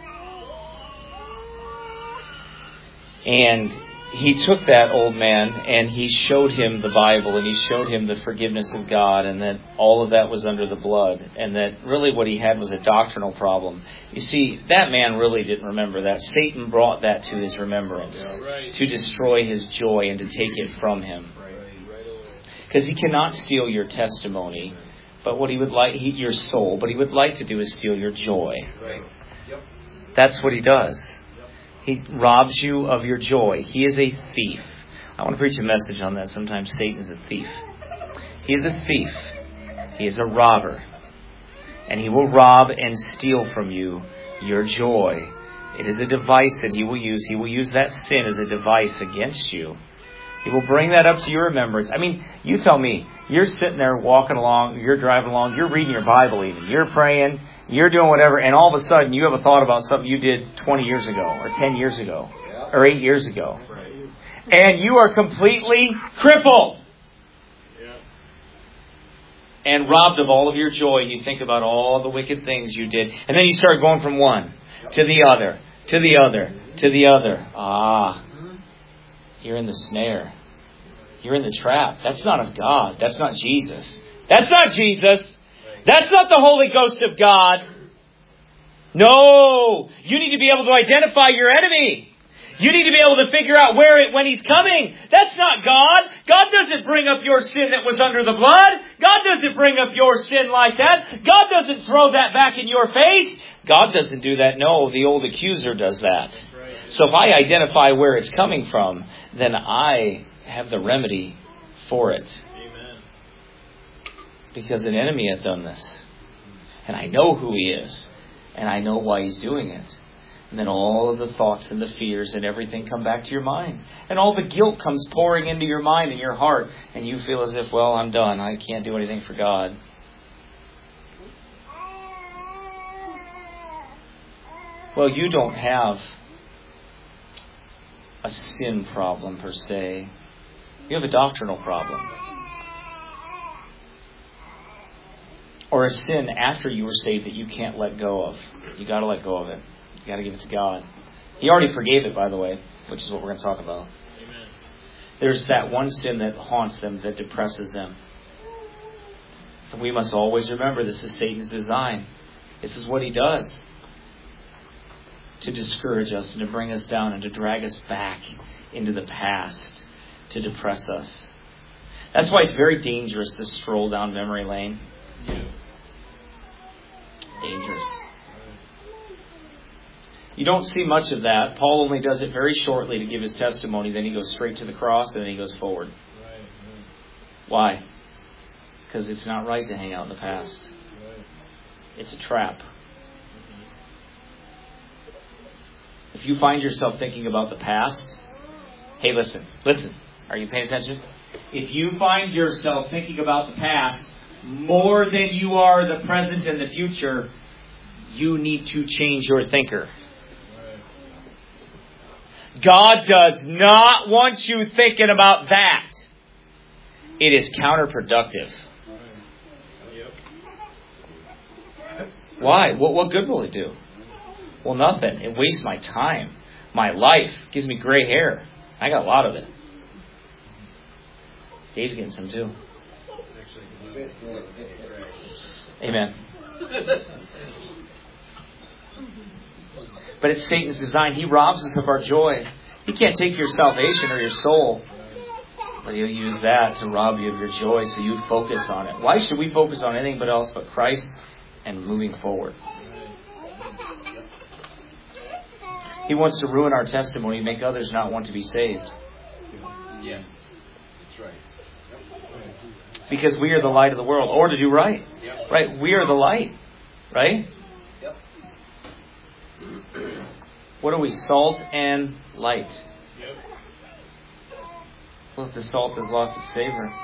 And he took that old man, and he showed him the Bible, and he showed him the forgiveness of God, and that all of that was under the blood, and that really what he had was a doctrinal problem. You see, that man really didn't remember that. Satan brought that to his remembrance to destroy his joy and to take it from him. Because he cannot steal your testimony, but what he would like, your soul, but he would like to do is steal your joy. That's what he does. He robs you of your joy. He is a thief. I want to preach a message on that. Sometimes Satan is a thief. He is a thief. He is a robber. And he will rob and steal from you your joy. It is a device that he will use. He will use that sin as a device against you. He will bring that up to your remembrance. I mean, you tell me, you're sitting there walking along, you're driving along, you're reading your Bible even, you're praying, you're doing whatever, and all of a sudden you have a thought about something you did 20 years ago, or 10 years ago, or 8 years ago. And you are completely crippled. And robbed of all of your joy. You think about all the wicked things you did. And then you start going from one to the other, to the other, to the other. You're in the snare. You're in the trap. That's not of God. That's not Jesus. That's not Jesus. That's not the Holy Ghost of God. No. You need to be able to identify your enemy. You need to be able to figure out when he's coming. That's not God. God doesn't bring up your sin that was under the blood. God doesn't bring up your sin like that. God doesn't throw that back in your face. God doesn't do that. No, the old accuser does that. So if I identify where it's coming from, then I have the remedy for it. Amen. Because an enemy hath done this. And I know who he is. And I know why he's doing it. And then all of the thoughts and the fears and everything come back to your mind. And all the guilt comes pouring into your mind and your heart. And you feel as if, well, I'm done. I can't do anything for God. Well, you don't have a sin problem per se. You have a doctrinal problem. Or a sin after you were saved that you can't let go of. You got to let go of it. You got to give it to God. He already forgave it, by the way, which is what we're going to talk about. Amen. There's that one sin that haunts them, that depresses them. And we must always remember this is Satan's design. This is what he does. To discourage us and to bring us down and to drag us back into the past. To depress us. That's why it's very dangerous to stroll down memory lane. Dangerous. You don't see much of that. Paul only does it very shortly to give his testimony. Then he goes straight to the cross and then he goes forward. Why? Because it's not right to hang out in the past. It's a trap. If you find yourself thinking about the past, hey, listen. Are you paying attention? If you find yourself thinking about the past more than you are the present and the future, you need to change your thinker. God does not want you thinking about that. It is counterproductive. Why? What good will it do? Well, nothing. It wastes my time. My life gives me gray hair. I got a lot of it. Dave's getting some too. Amen. But it's Satan's design. He robs us of our joy. He can't take your salvation or your soul. But he'll use that to rob you of your joy so you focus on it. Why should we focus on anything but else but Christ and moving forward? He wants to ruin our testimony and make others not want to be saved. Yes, that's right. Because we are the light of the world. Or to do right. Yep. Right? We are the light. Right? Yep. What are we? Salt and light. Yep. Well, if the salt has lost its savor.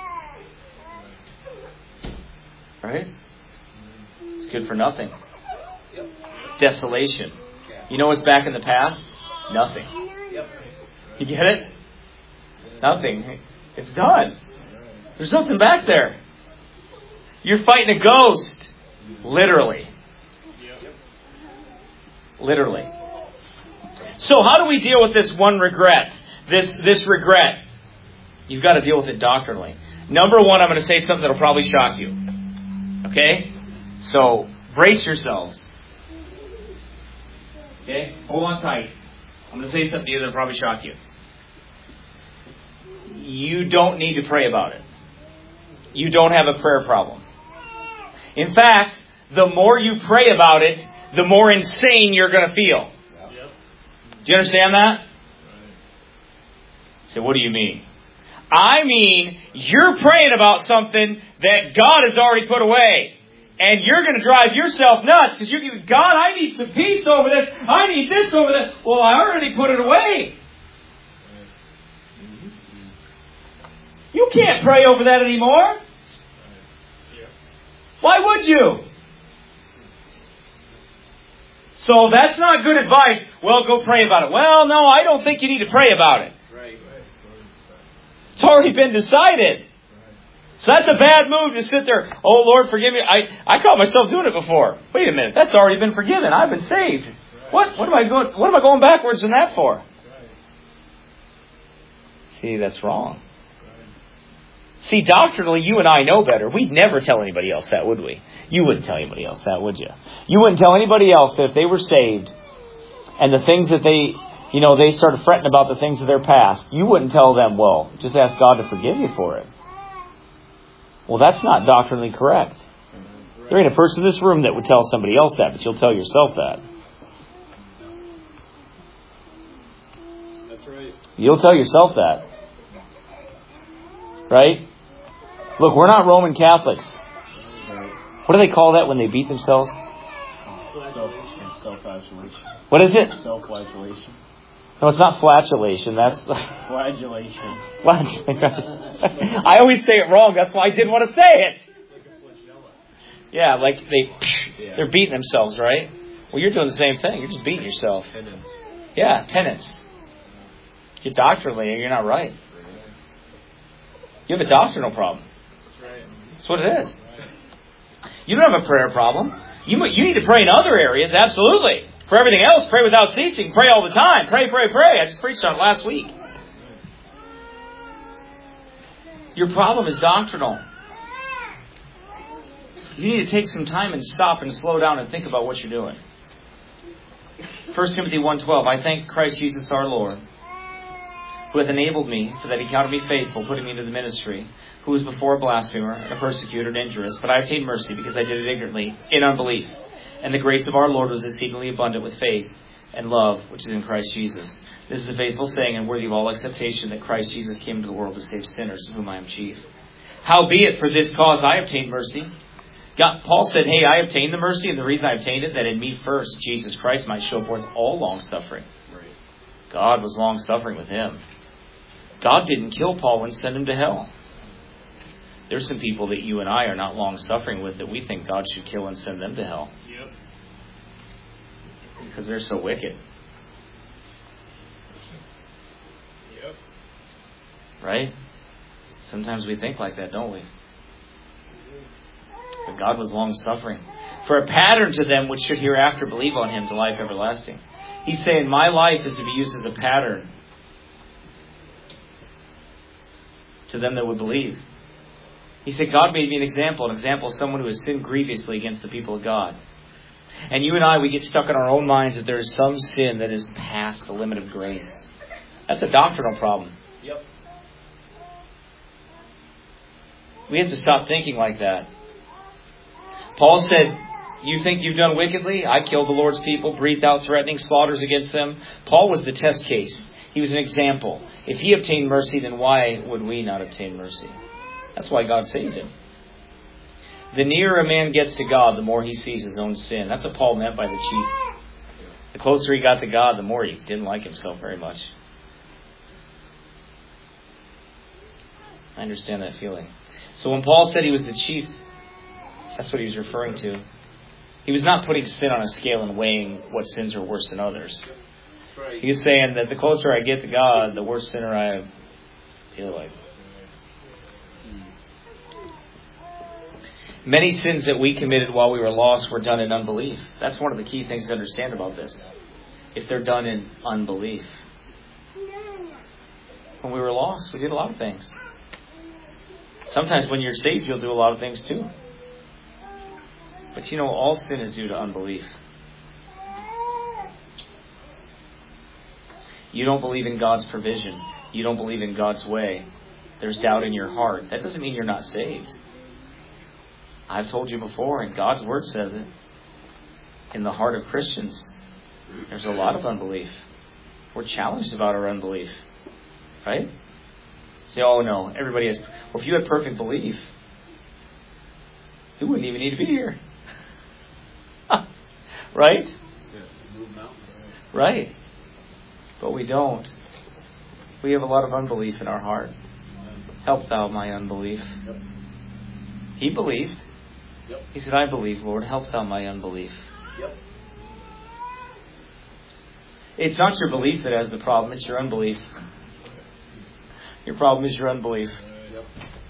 Right? It's good for nothing. Yep. Desolation. You know what's back in the past? Nothing. Yep. You get it? Nothing. It's done. There's nothing back there. You're fighting a ghost. Literally. Yep. Literally. So how do we deal with this one regret? This regret. You've got to deal with it doctrinally. Number one, I'm going to say something that will probably shock you. Okay? So, brace yourselves. Okay? Hold on tight. I'm going to say something to you that will probably shock you. You don't need to pray about it. You don't have a prayer problem. In fact, the more you pray about it, the more insane you're going to feel. Yep. Do you understand that? So what do you mean? I mean, you're praying about something that God has already put away. And you're going to drive yourself nuts because you go, God, I need some peace over this. I need this over this. Well, I already put it away. You can't pray over that anymore. Why would you? So that's not good advice. Well, go pray about it. Well, no, I don't think you need to pray about it. Right. It's already been decided. So that's a bad move to sit there. Oh, Lord, forgive me. I caught myself doing it before. Wait a minute. That's already been forgiven. I've been saved. What am I going backwards in that for? See, that's wrong. See, doctrinally, you and I know better. We'd never tell anybody else that, would we? You wouldn't tell anybody else that, would you? You wouldn't tell anybody else that if they were saved and the things that they started fretting about the things of their past, you wouldn't tell them, well, just ask God to forgive you for it. Well, that's not doctrinally correct. There ain't a person in this room that would tell somebody else that, but you'll tell yourself that. That's right. You'll tell yourself that. Right? Look, we're not Roman Catholics. What do they call that when they beat themselves? Self-flagellation. What is it? Self-flagellation. No, it's not flatulation. That's Flagellation. I always say it wrong. That's why I didn't want to say it. Yeah, like they're beating themselves, right? Well, you're doing the same thing. You're just beating yourself. Penance. Yeah, penance. You're doctrinally, you're not right. You have a doctrinal problem. That's what it is. You don't have a prayer problem. You need to pray in other areas, absolutely. For everything else, pray without ceasing. Pray all the time. Pray, pray, pray. I just preached on it last week. Your problem is doctrinal. You need to take some time and stop and slow down and think about what you're doing. 1 Timothy 1:12, I thank Christ Jesus our Lord, who hath enabled me, for that he counted me faithful, putting me into the ministry, who was before a blasphemer, and a persecutor, and injurious, but I obtained mercy, because I did it ignorantly, in unbelief. And the grace of our Lord was exceedingly abundant with faith and love, which is in Christ Jesus. This is a faithful saying, and worthy of all acceptation, that Christ Jesus came into the world to save sinners, of whom I am chief. Howbeit, for this cause I obtained mercy. Paul said, hey, I obtained the mercy, and the reason I obtained it, that in me first, Jesus Christ might show forth all long-suffering. God was long-suffering with him. God didn't kill Paul and send him to hell. There's some people that you and I are not long-suffering with that we think God should kill and send them to hell. Yep. Because they're so wicked. Yep. Right? Sometimes we think like that, don't we? But God was long-suffering. For a pattern to them which should hereafter believe on him to life everlasting. He's saying, my life is to be used as a pattern to them that would believe. He said, God made me an example of someone who has sinned grievously against the people of God. And you and I, we get stuck in our own minds that there is some sin that is past the limit of grace. That's a doctrinal problem. Yep. We have to stop thinking like that. Paul said, you think you've done wickedly? I killed the Lord's people, breathed out threatening slaughters against them. Paul was the test case. He was an example. If he obtained mercy, then why would we not obtain mercy? That's why God saved him. The nearer a man gets to God, the more he sees his own sin. That's what Paul meant by the chief. The closer he got to God, the more he didn't like himself very much. I understand that feeling. So when Paul said he was the chief, that's what he was referring to. He was not putting sin on a scale and weighing what sins are worse than others. Right. He was saying that the closer I get to God, the worse sinner I feel like. Many sins that we committed while we were lost were done in unbelief. That's one of the key things to understand about this. If they're done in unbelief. When we were lost, we did a lot of things. Sometimes when you're saved, you'll do a lot of things too. But you know, all sin is due to unbelief. You don't believe in God's provision. You don't believe in God's way. There's doubt in your heart. That doesn't mean you're not saved. I've told you before, and God's Word says it. In the heart of Christians, there's a lot of unbelief. We're challenged about our unbelief. Right? Say, oh no, everybody has... Well, if you had perfect belief, you wouldn't even need to be here. Right? Right. But we don't. We have a lot of unbelief in our heart. Help thou my unbelief. Yep. He believed. Yep. He said, I believe, Lord, help thou my unbelief. Yep. It's not your belief that has the problem, it's your unbelief. Your problem is your unbelief. Yep.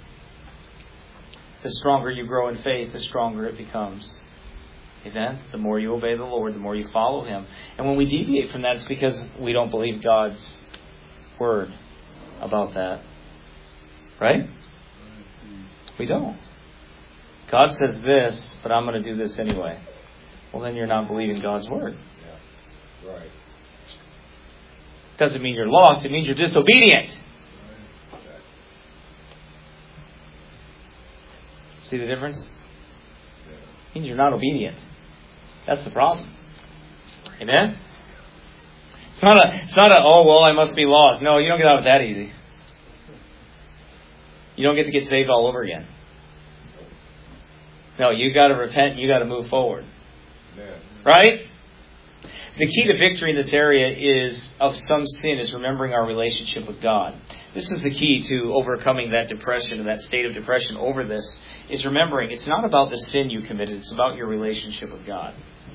The stronger you grow in faith, the stronger it becomes. Amen? The more you obey the Lord, the more you follow Him. And when we deviate from that, it's because we don't believe God's Word about that. Right? We don't. God says this, but I'm going to do this anyway. Well, then you're not believing God's Word. Yeah. Right. Doesn't mean you're lost. It means you're disobedient. See the difference? It means you're not obedient. That's the problem. Amen? It's not a, oh, well, I must be lost. No, you don't get out of that easy. You don't get saved all over again. No, you got to repent. You got to move forward. Amen. Right? The key to victory in this area of some sin is remembering our relationship with God. This is the key to overcoming that depression and that state of depression over this, is remembering it's not about the sin you committed, it's about your relationship with God.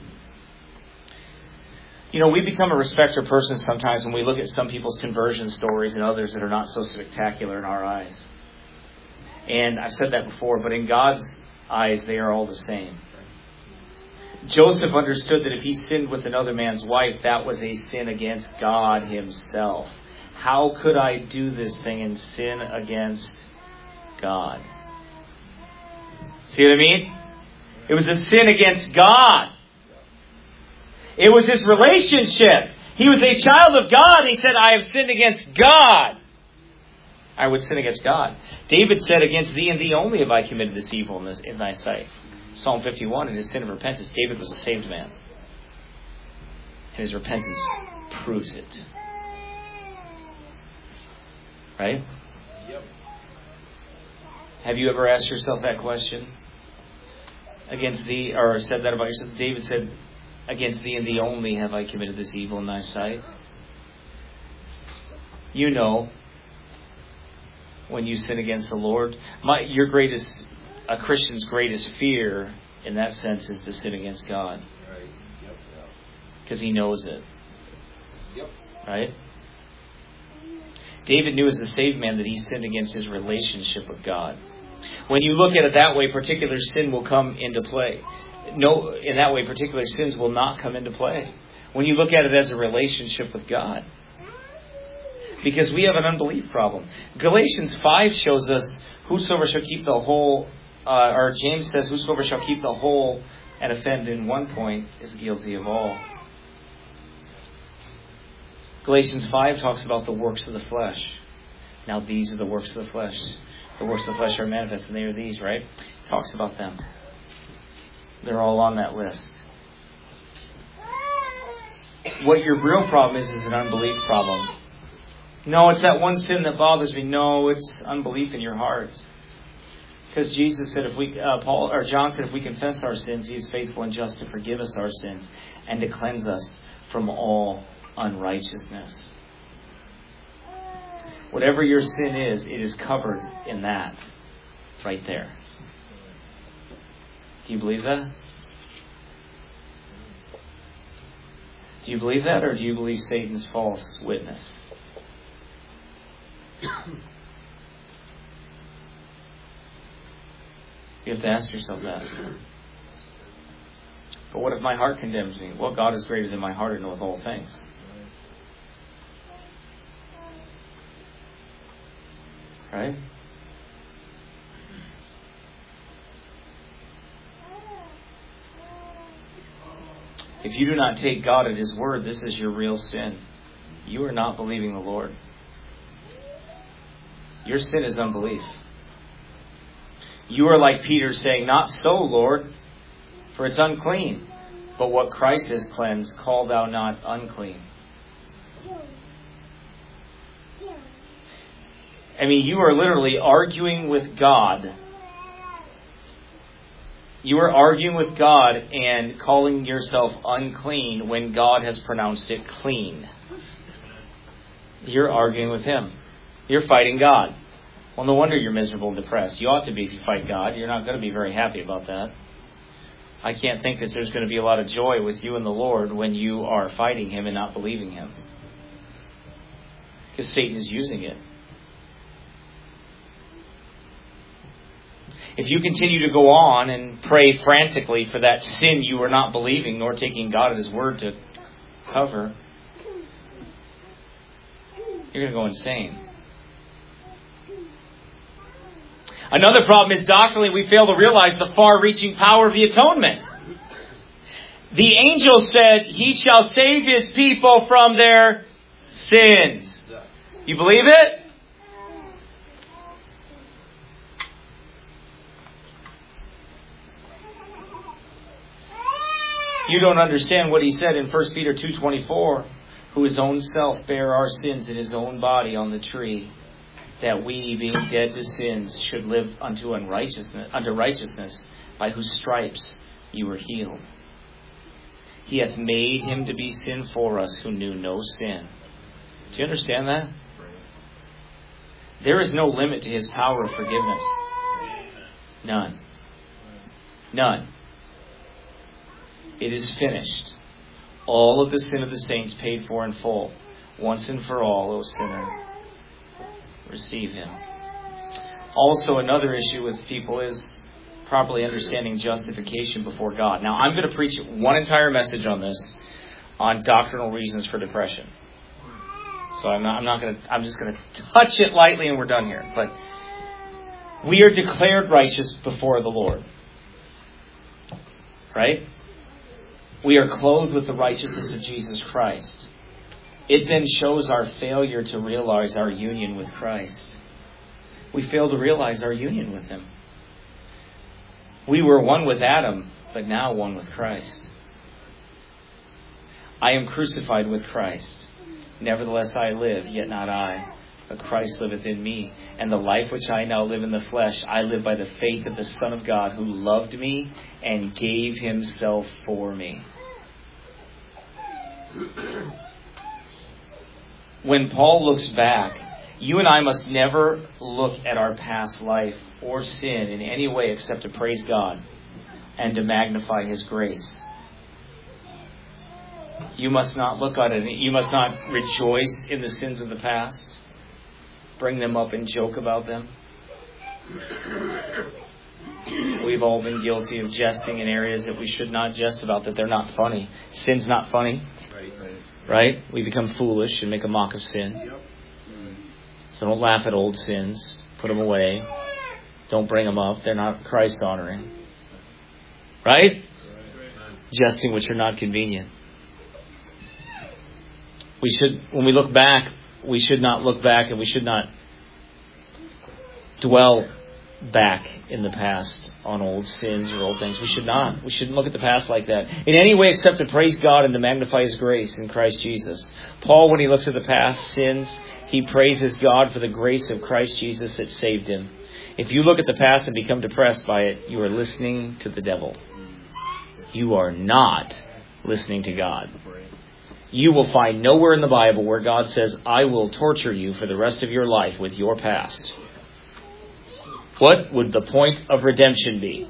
You know, we become a respecter of persons sometimes when we look at some people's conversion stories and others that are not so spectacular in our eyes. And I've said that before, but in God's eyes, they are all the same. Joseph understood that if he sinned with another man's wife, that was a sin against God himself. How could I do this thing and sin against God? See what I mean? It was a sin against God. It was his relationship. He was a child of God. And he said, I have sinned against God. I would sin against God. David said, against thee and thee only have I committed this evil in thy sight. Psalm 51, in his sin of repentance, David was a saved man. And his repentance proves it. Right? Yep. Have you ever asked yourself that question? Against thee, or said that about yourself? David said, against thee and thee only have I committed this evil in thy sight. You know, when you sin against the Lord, a Christian's greatest fear in that sense is to sin against God. Right. Yep. Because he knows it. Yep. Right? David knew as a saved man that he sinned against his relationship with God. When you look at it that way, particular sin will come into play. No, in that way, particular sins will not come into play. When you look at it as a relationship with God. Because we have an unbelief problem. Galatians 5 shows us, whosoever shall keep the whole, or James says, whosoever shall keep the whole and offend in one point is guilty of all. Galatians 5 talks about the works of the flesh. Now these are the works of the flesh. The works of the flesh are manifest, and they are these, right? It talks about them. They're all on that list. What your real problem is an unbelief problem. No, it's that one sin that bothers me. No, it's unbelief in your heart. Because Jesus said, John said, if we confess our sins, He is faithful and just to forgive us our sins and to cleanse us from all unrighteousness. Whatever your sin is, it is covered in that right there. Do you believe that? Do you believe that, or do you believe Satan's false witness? You have to ask yourself that. But what if my heart condemns me? Well, God is greater than my heart and knoweth all things. Right? If you do not take God at His word, this is your real sin. You are not believing the Lord. Your sin is unbelief. You are like Peter saying, not so, Lord, for it's unclean. But what Christ has cleansed, call thou not unclean. I mean, you are literally arguing with God. You are arguing with God and calling yourself unclean when God has pronounced it clean. You're arguing with Him. You're fighting God. Well, no wonder you're miserable and depressed. You ought to be if you fight God. You're not going to be very happy about that. I can't think that there's going to be a lot of joy with you and the Lord when you are fighting Him and not believing Him. Because Satan is using it. If you continue to go on and pray frantically for that sin you are not believing nor taking God at His word to cover, you're going to go insane. Another problem is doctrinally we fail to realize the far-reaching power of the atonement. The angel said, He shall save His people from their sins. You believe it? You don't understand what He said in 1 Peter 2:24, who His own self bare our sins in His own body on the tree, that we, being dead to sins, should live unto righteousness, by whose stripes you were healed. He hath made him to be sin for us who knew no sin. Do you understand that? There is no limit to His power of forgiveness. None. None. It is finished. All of the sin of the saints paid for in full. Once and for all, O sinner, receive Him. Also, another issue with people is properly understanding justification before God. Now, I'm going to preach one entire message on this, on doctrinal reasons for depression. So I'm just going to touch it lightly and we're done here. But we are declared righteous before the Lord. Right? We are clothed with the righteousness of Jesus Christ. It then shows our failure to realize our union with Christ. We fail to realize our union with Him. We were one with Adam, but now one with Christ. I am crucified with Christ. Nevertheless I live, yet not I, but Christ liveth in me. And the life which I now live in the flesh, I live by the faith of the Son of God, who loved me and gave Himself for me. When Paul looks back, you and I must never look at our past life or sin in any way except to praise God and to magnify His grace. You must not look at it. You must not rejoice in the sins of the past. Bring them up and joke about them. We've all been guilty of jesting in areas that we should not jest about, that they're not funny. Sin's not funny. Right? We become foolish and make a mock of sin. So don't laugh at old sins. Put them away. Don't bring them up. They're not Christ honoring. Right? Jesting which are not convenient. When we look back, we should not look back and we should not dwell back in the past on old sins or old things. We should not. We shouldn't look at the past like that in any way except to praise God and to magnify His grace in Christ Jesus. Paul, when he looks at the past sins, he praises God for the grace of Christ Jesus that saved him. If you look at the past and become depressed by it, you are listening to the devil. You are not listening to God. You will find nowhere in the Bible where God says, I will torture you for the rest of your life with your past. What would the point of redemption be?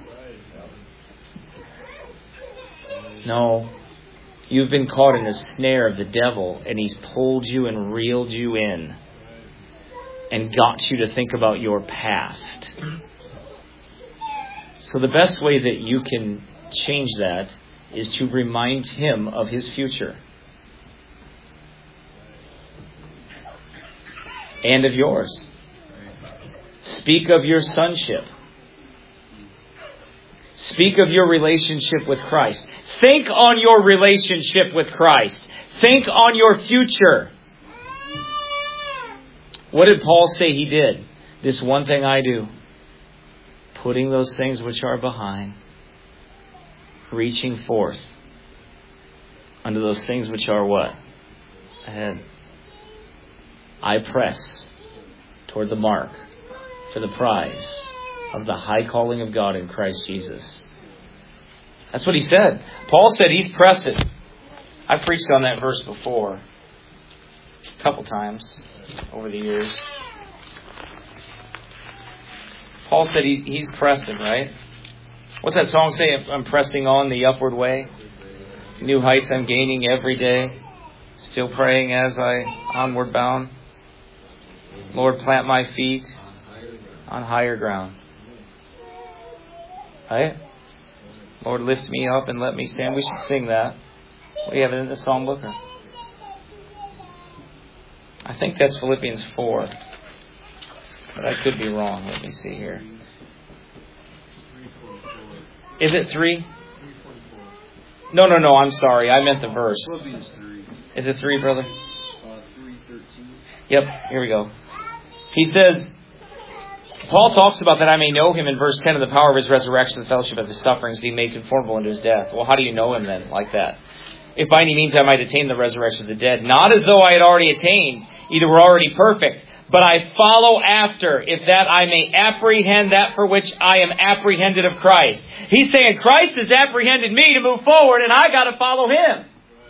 No. You've been caught in the snare of the devil, and he's pulled you and reeled you in and got you to think about your past. So the best way that you can change that is to remind him of his future. And of yours. Speak of your sonship. Speak of your relationship with Christ. Think on your relationship with Christ. Think on your future. What did Paul say he did? This one thing I do. Putting those things which are behind. Reaching forth unto those things which are what? Ahead. I press toward the mark for the prize of the high calling of God in Christ Jesus. That's what he said. Paul said he's pressing. I've preached on that verse before. A couple times over the years. Paul said he's pressing, right? What's that song say? I'm pressing on the upward way. New heights I'm gaining every day. Still praying as I onward bound. Lord, plant my feet on higher ground. Right? Lord, lift me up and let me stand. We should sing that. We have it in the Psalm Booker. I think that's Philippians 4. But I could be wrong. Let me see here. Is it 3? No, I'm sorry. I meant the verse. Is it 3, brother? 3:13. Yep, here we go. He says, Paul talks about that I may know him in verse 10 of the power of his resurrection, the fellowship of his sufferings, being made conformable unto his death. Well, how do you know him then like that? If by any means I might attain the resurrection of the dead, not as though I had already attained, either were already perfect, but I follow after, if that I may apprehend that for which I am apprehended of Christ. He's saying Christ has apprehended me to move forward, and I got to follow Him.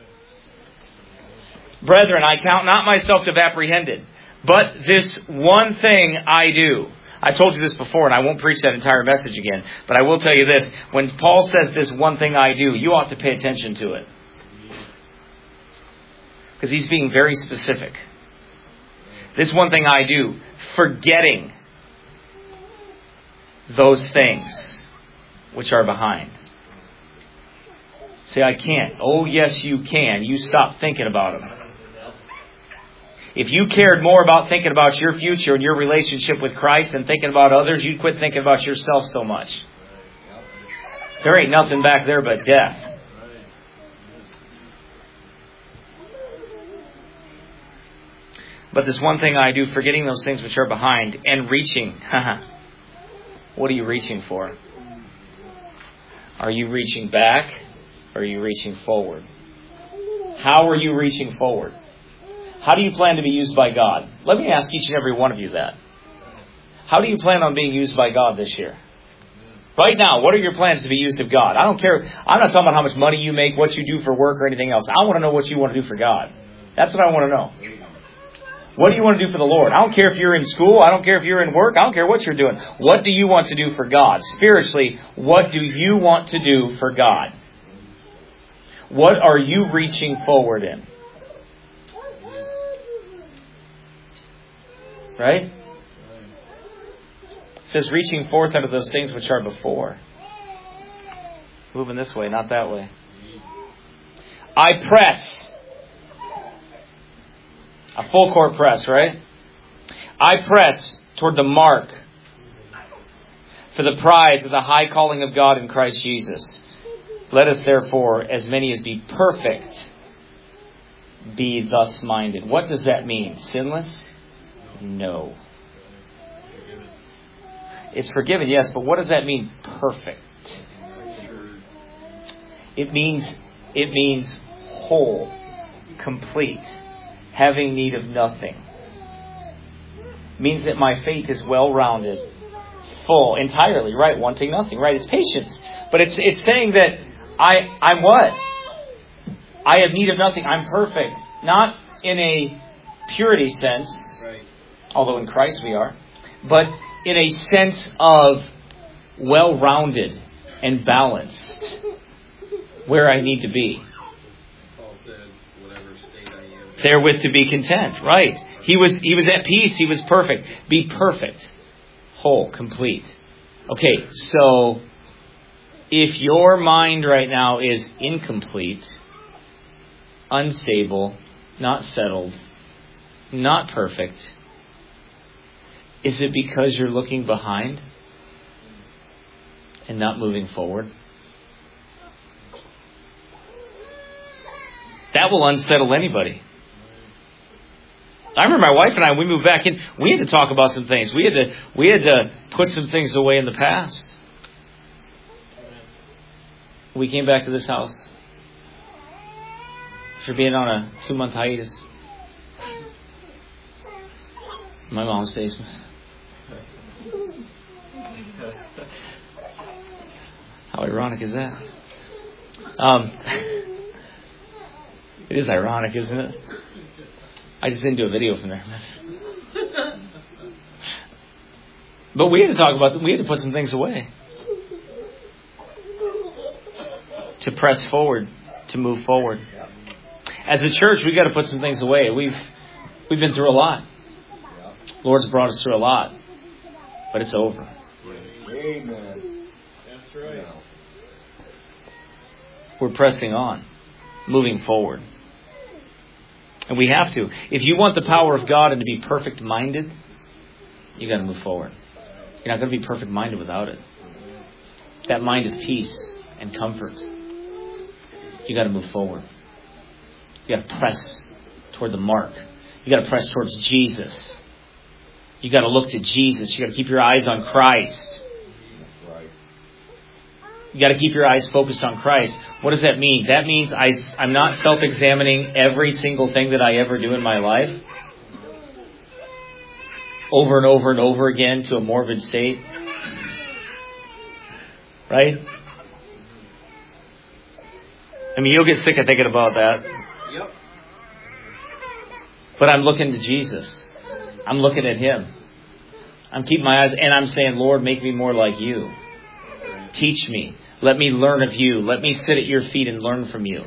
Brethren, I count not myself to have apprehended, but this one thing I do. I told you this before, and I won't preach that entire message again, but I will tell you this. When Paul says this one thing I do, you ought to pay attention to it. Because he's being very specific. This one thing I do, forgetting those things which are behind. Say, I can't. Oh, yes, you can. You stop thinking about them. If you cared more about thinking about your future and your relationship with Christ than thinking about others, you'd quit thinking about yourself so much. There ain't nothing back there but death. But this one thing I do, forgetting those things which are behind and reaching. What are you reaching for? Are you reaching back or are you reaching forward? How are you reaching forward? How do you plan to be used by God? Let me ask each and every one of you that. How do you plan on being used by God this year? Right now, what are your plans to be used of God? I don't care. I'm not talking about how much money you make, what you do for work, or anything else. I want to know what you want to do for God. That's what I want to know. What do you want to do for the Lord? I don't care if you're in school. I don't care if you're in work. I don't care what you're doing. What do you want to do for God? Spiritually, what do you want to do for God? What are you reaching forward in? Right? It says reaching forth out of those things which are before. Moving this way, not that way. I press. A full court press, right? I press toward the mark for the prize of the high calling of God in Christ Jesus. Let us therefore, as many as be perfect, be thus minded. What does that mean? Sinless? No. It's forgiven, yes, but what does that mean? Perfect. It means whole, complete, having need of nothing. It means that my faith is well-rounded, full, entirely, right? Wanting nothing, right? It's patience. But it's saying that I'm what? I have need of nothing. I'm perfect. Not in a purity sense, although in Christ we are, but in a sense of well-rounded and balanced, where I need to be. Paul said, whatever state I am. Therewith to be content, right. He was at peace, he was perfect. Be perfect, whole, complete. Okay, so if your mind right now is incomplete, unstable, not settled, not perfect, is it because you're looking behind and not moving forward? That will unsettle anybody. I remember my wife and I, when we moved back in, we had to talk about some things. We had to put some things away in the past. We came back to this house after being on a 2-month hiatus. My mom's basement. How ironic is that? It is ironic, isn't it? I just didn't do a video from there. But we had to talk about, we had to put some things away. To press forward, to move forward. As a church, we've got to put some things away. We've been through a lot. Lord's brought us through a lot. But it's over. Amen. That's right. We're pressing on, moving forward. And we have to. If you want the power of God and to be perfect minded, you got to move forward. You're not going to be perfect minded without it. That mind is peace and comfort. You got to move forward. You got to press toward the mark. You got to press towards Jesus. You got to look to Jesus. You got to keep your eyes on Christ. You got to keep your eyes focused on Christ. What does that mean? That means I'm not self-examining every single thing that I ever do in my life. over and over and over again to a morbid state. Right? I mean, you'll get sick of thinking about that. Yep. But I'm looking to Jesus. I'm looking at Him. I'm keeping my eyes, and I'm saying, Lord, make me more like You. Teach me. Let me learn of You. Let me sit at Your feet and learn from You.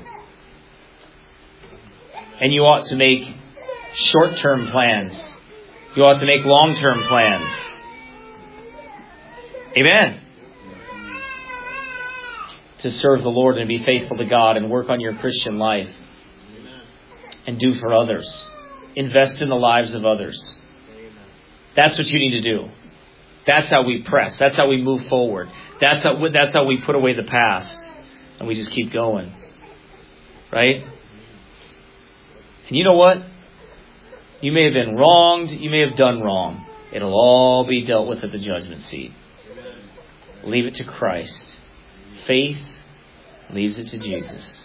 And you ought to make short-term plans. You ought to make long-term plans. Amen. To serve the Lord and be faithful to God and work on your Christian life. And do for others. Invest in the lives of others. That's what you need to do. That's how we press. That's how we move forward. That's how we put away the past. And we just keep going. Right? And you know what? You may have been wronged. You may have done wrong. It'll all be dealt with at the judgment seat. Leave it to Christ. Faith leaves it to Jesus.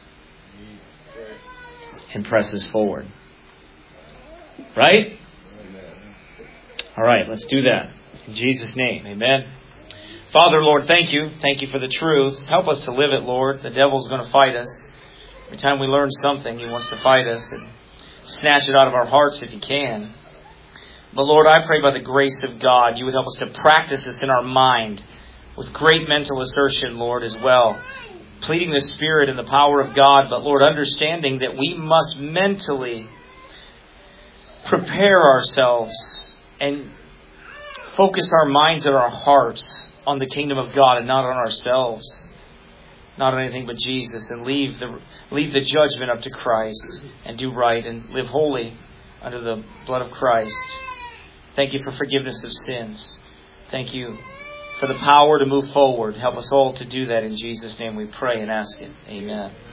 And presses forward. Right? All right, let's do that. In Jesus' name, amen. Father, Lord, thank you. Thank you for the truth. Help us to live it, Lord. The devil's going to fight us. Every time we learn something, he wants to fight us and snatch it out of our hearts if he can. But Lord, I pray by the grace of God, you would help us to practice this in our mind with great mental assertion, Lord, as well. Pleading the Spirit and the power of God, but Lord, understanding that we must mentally prepare ourselves and focus our minds and our hearts on the kingdom of God and not on ourselves. Not on anything but Jesus, and leave the judgment up to Christ and do right and live holy under the blood of Christ. Thank you for forgiveness of sins. Thank you for the power to move forward. Help us all to do that in Jesus' name we pray and ask it. Amen.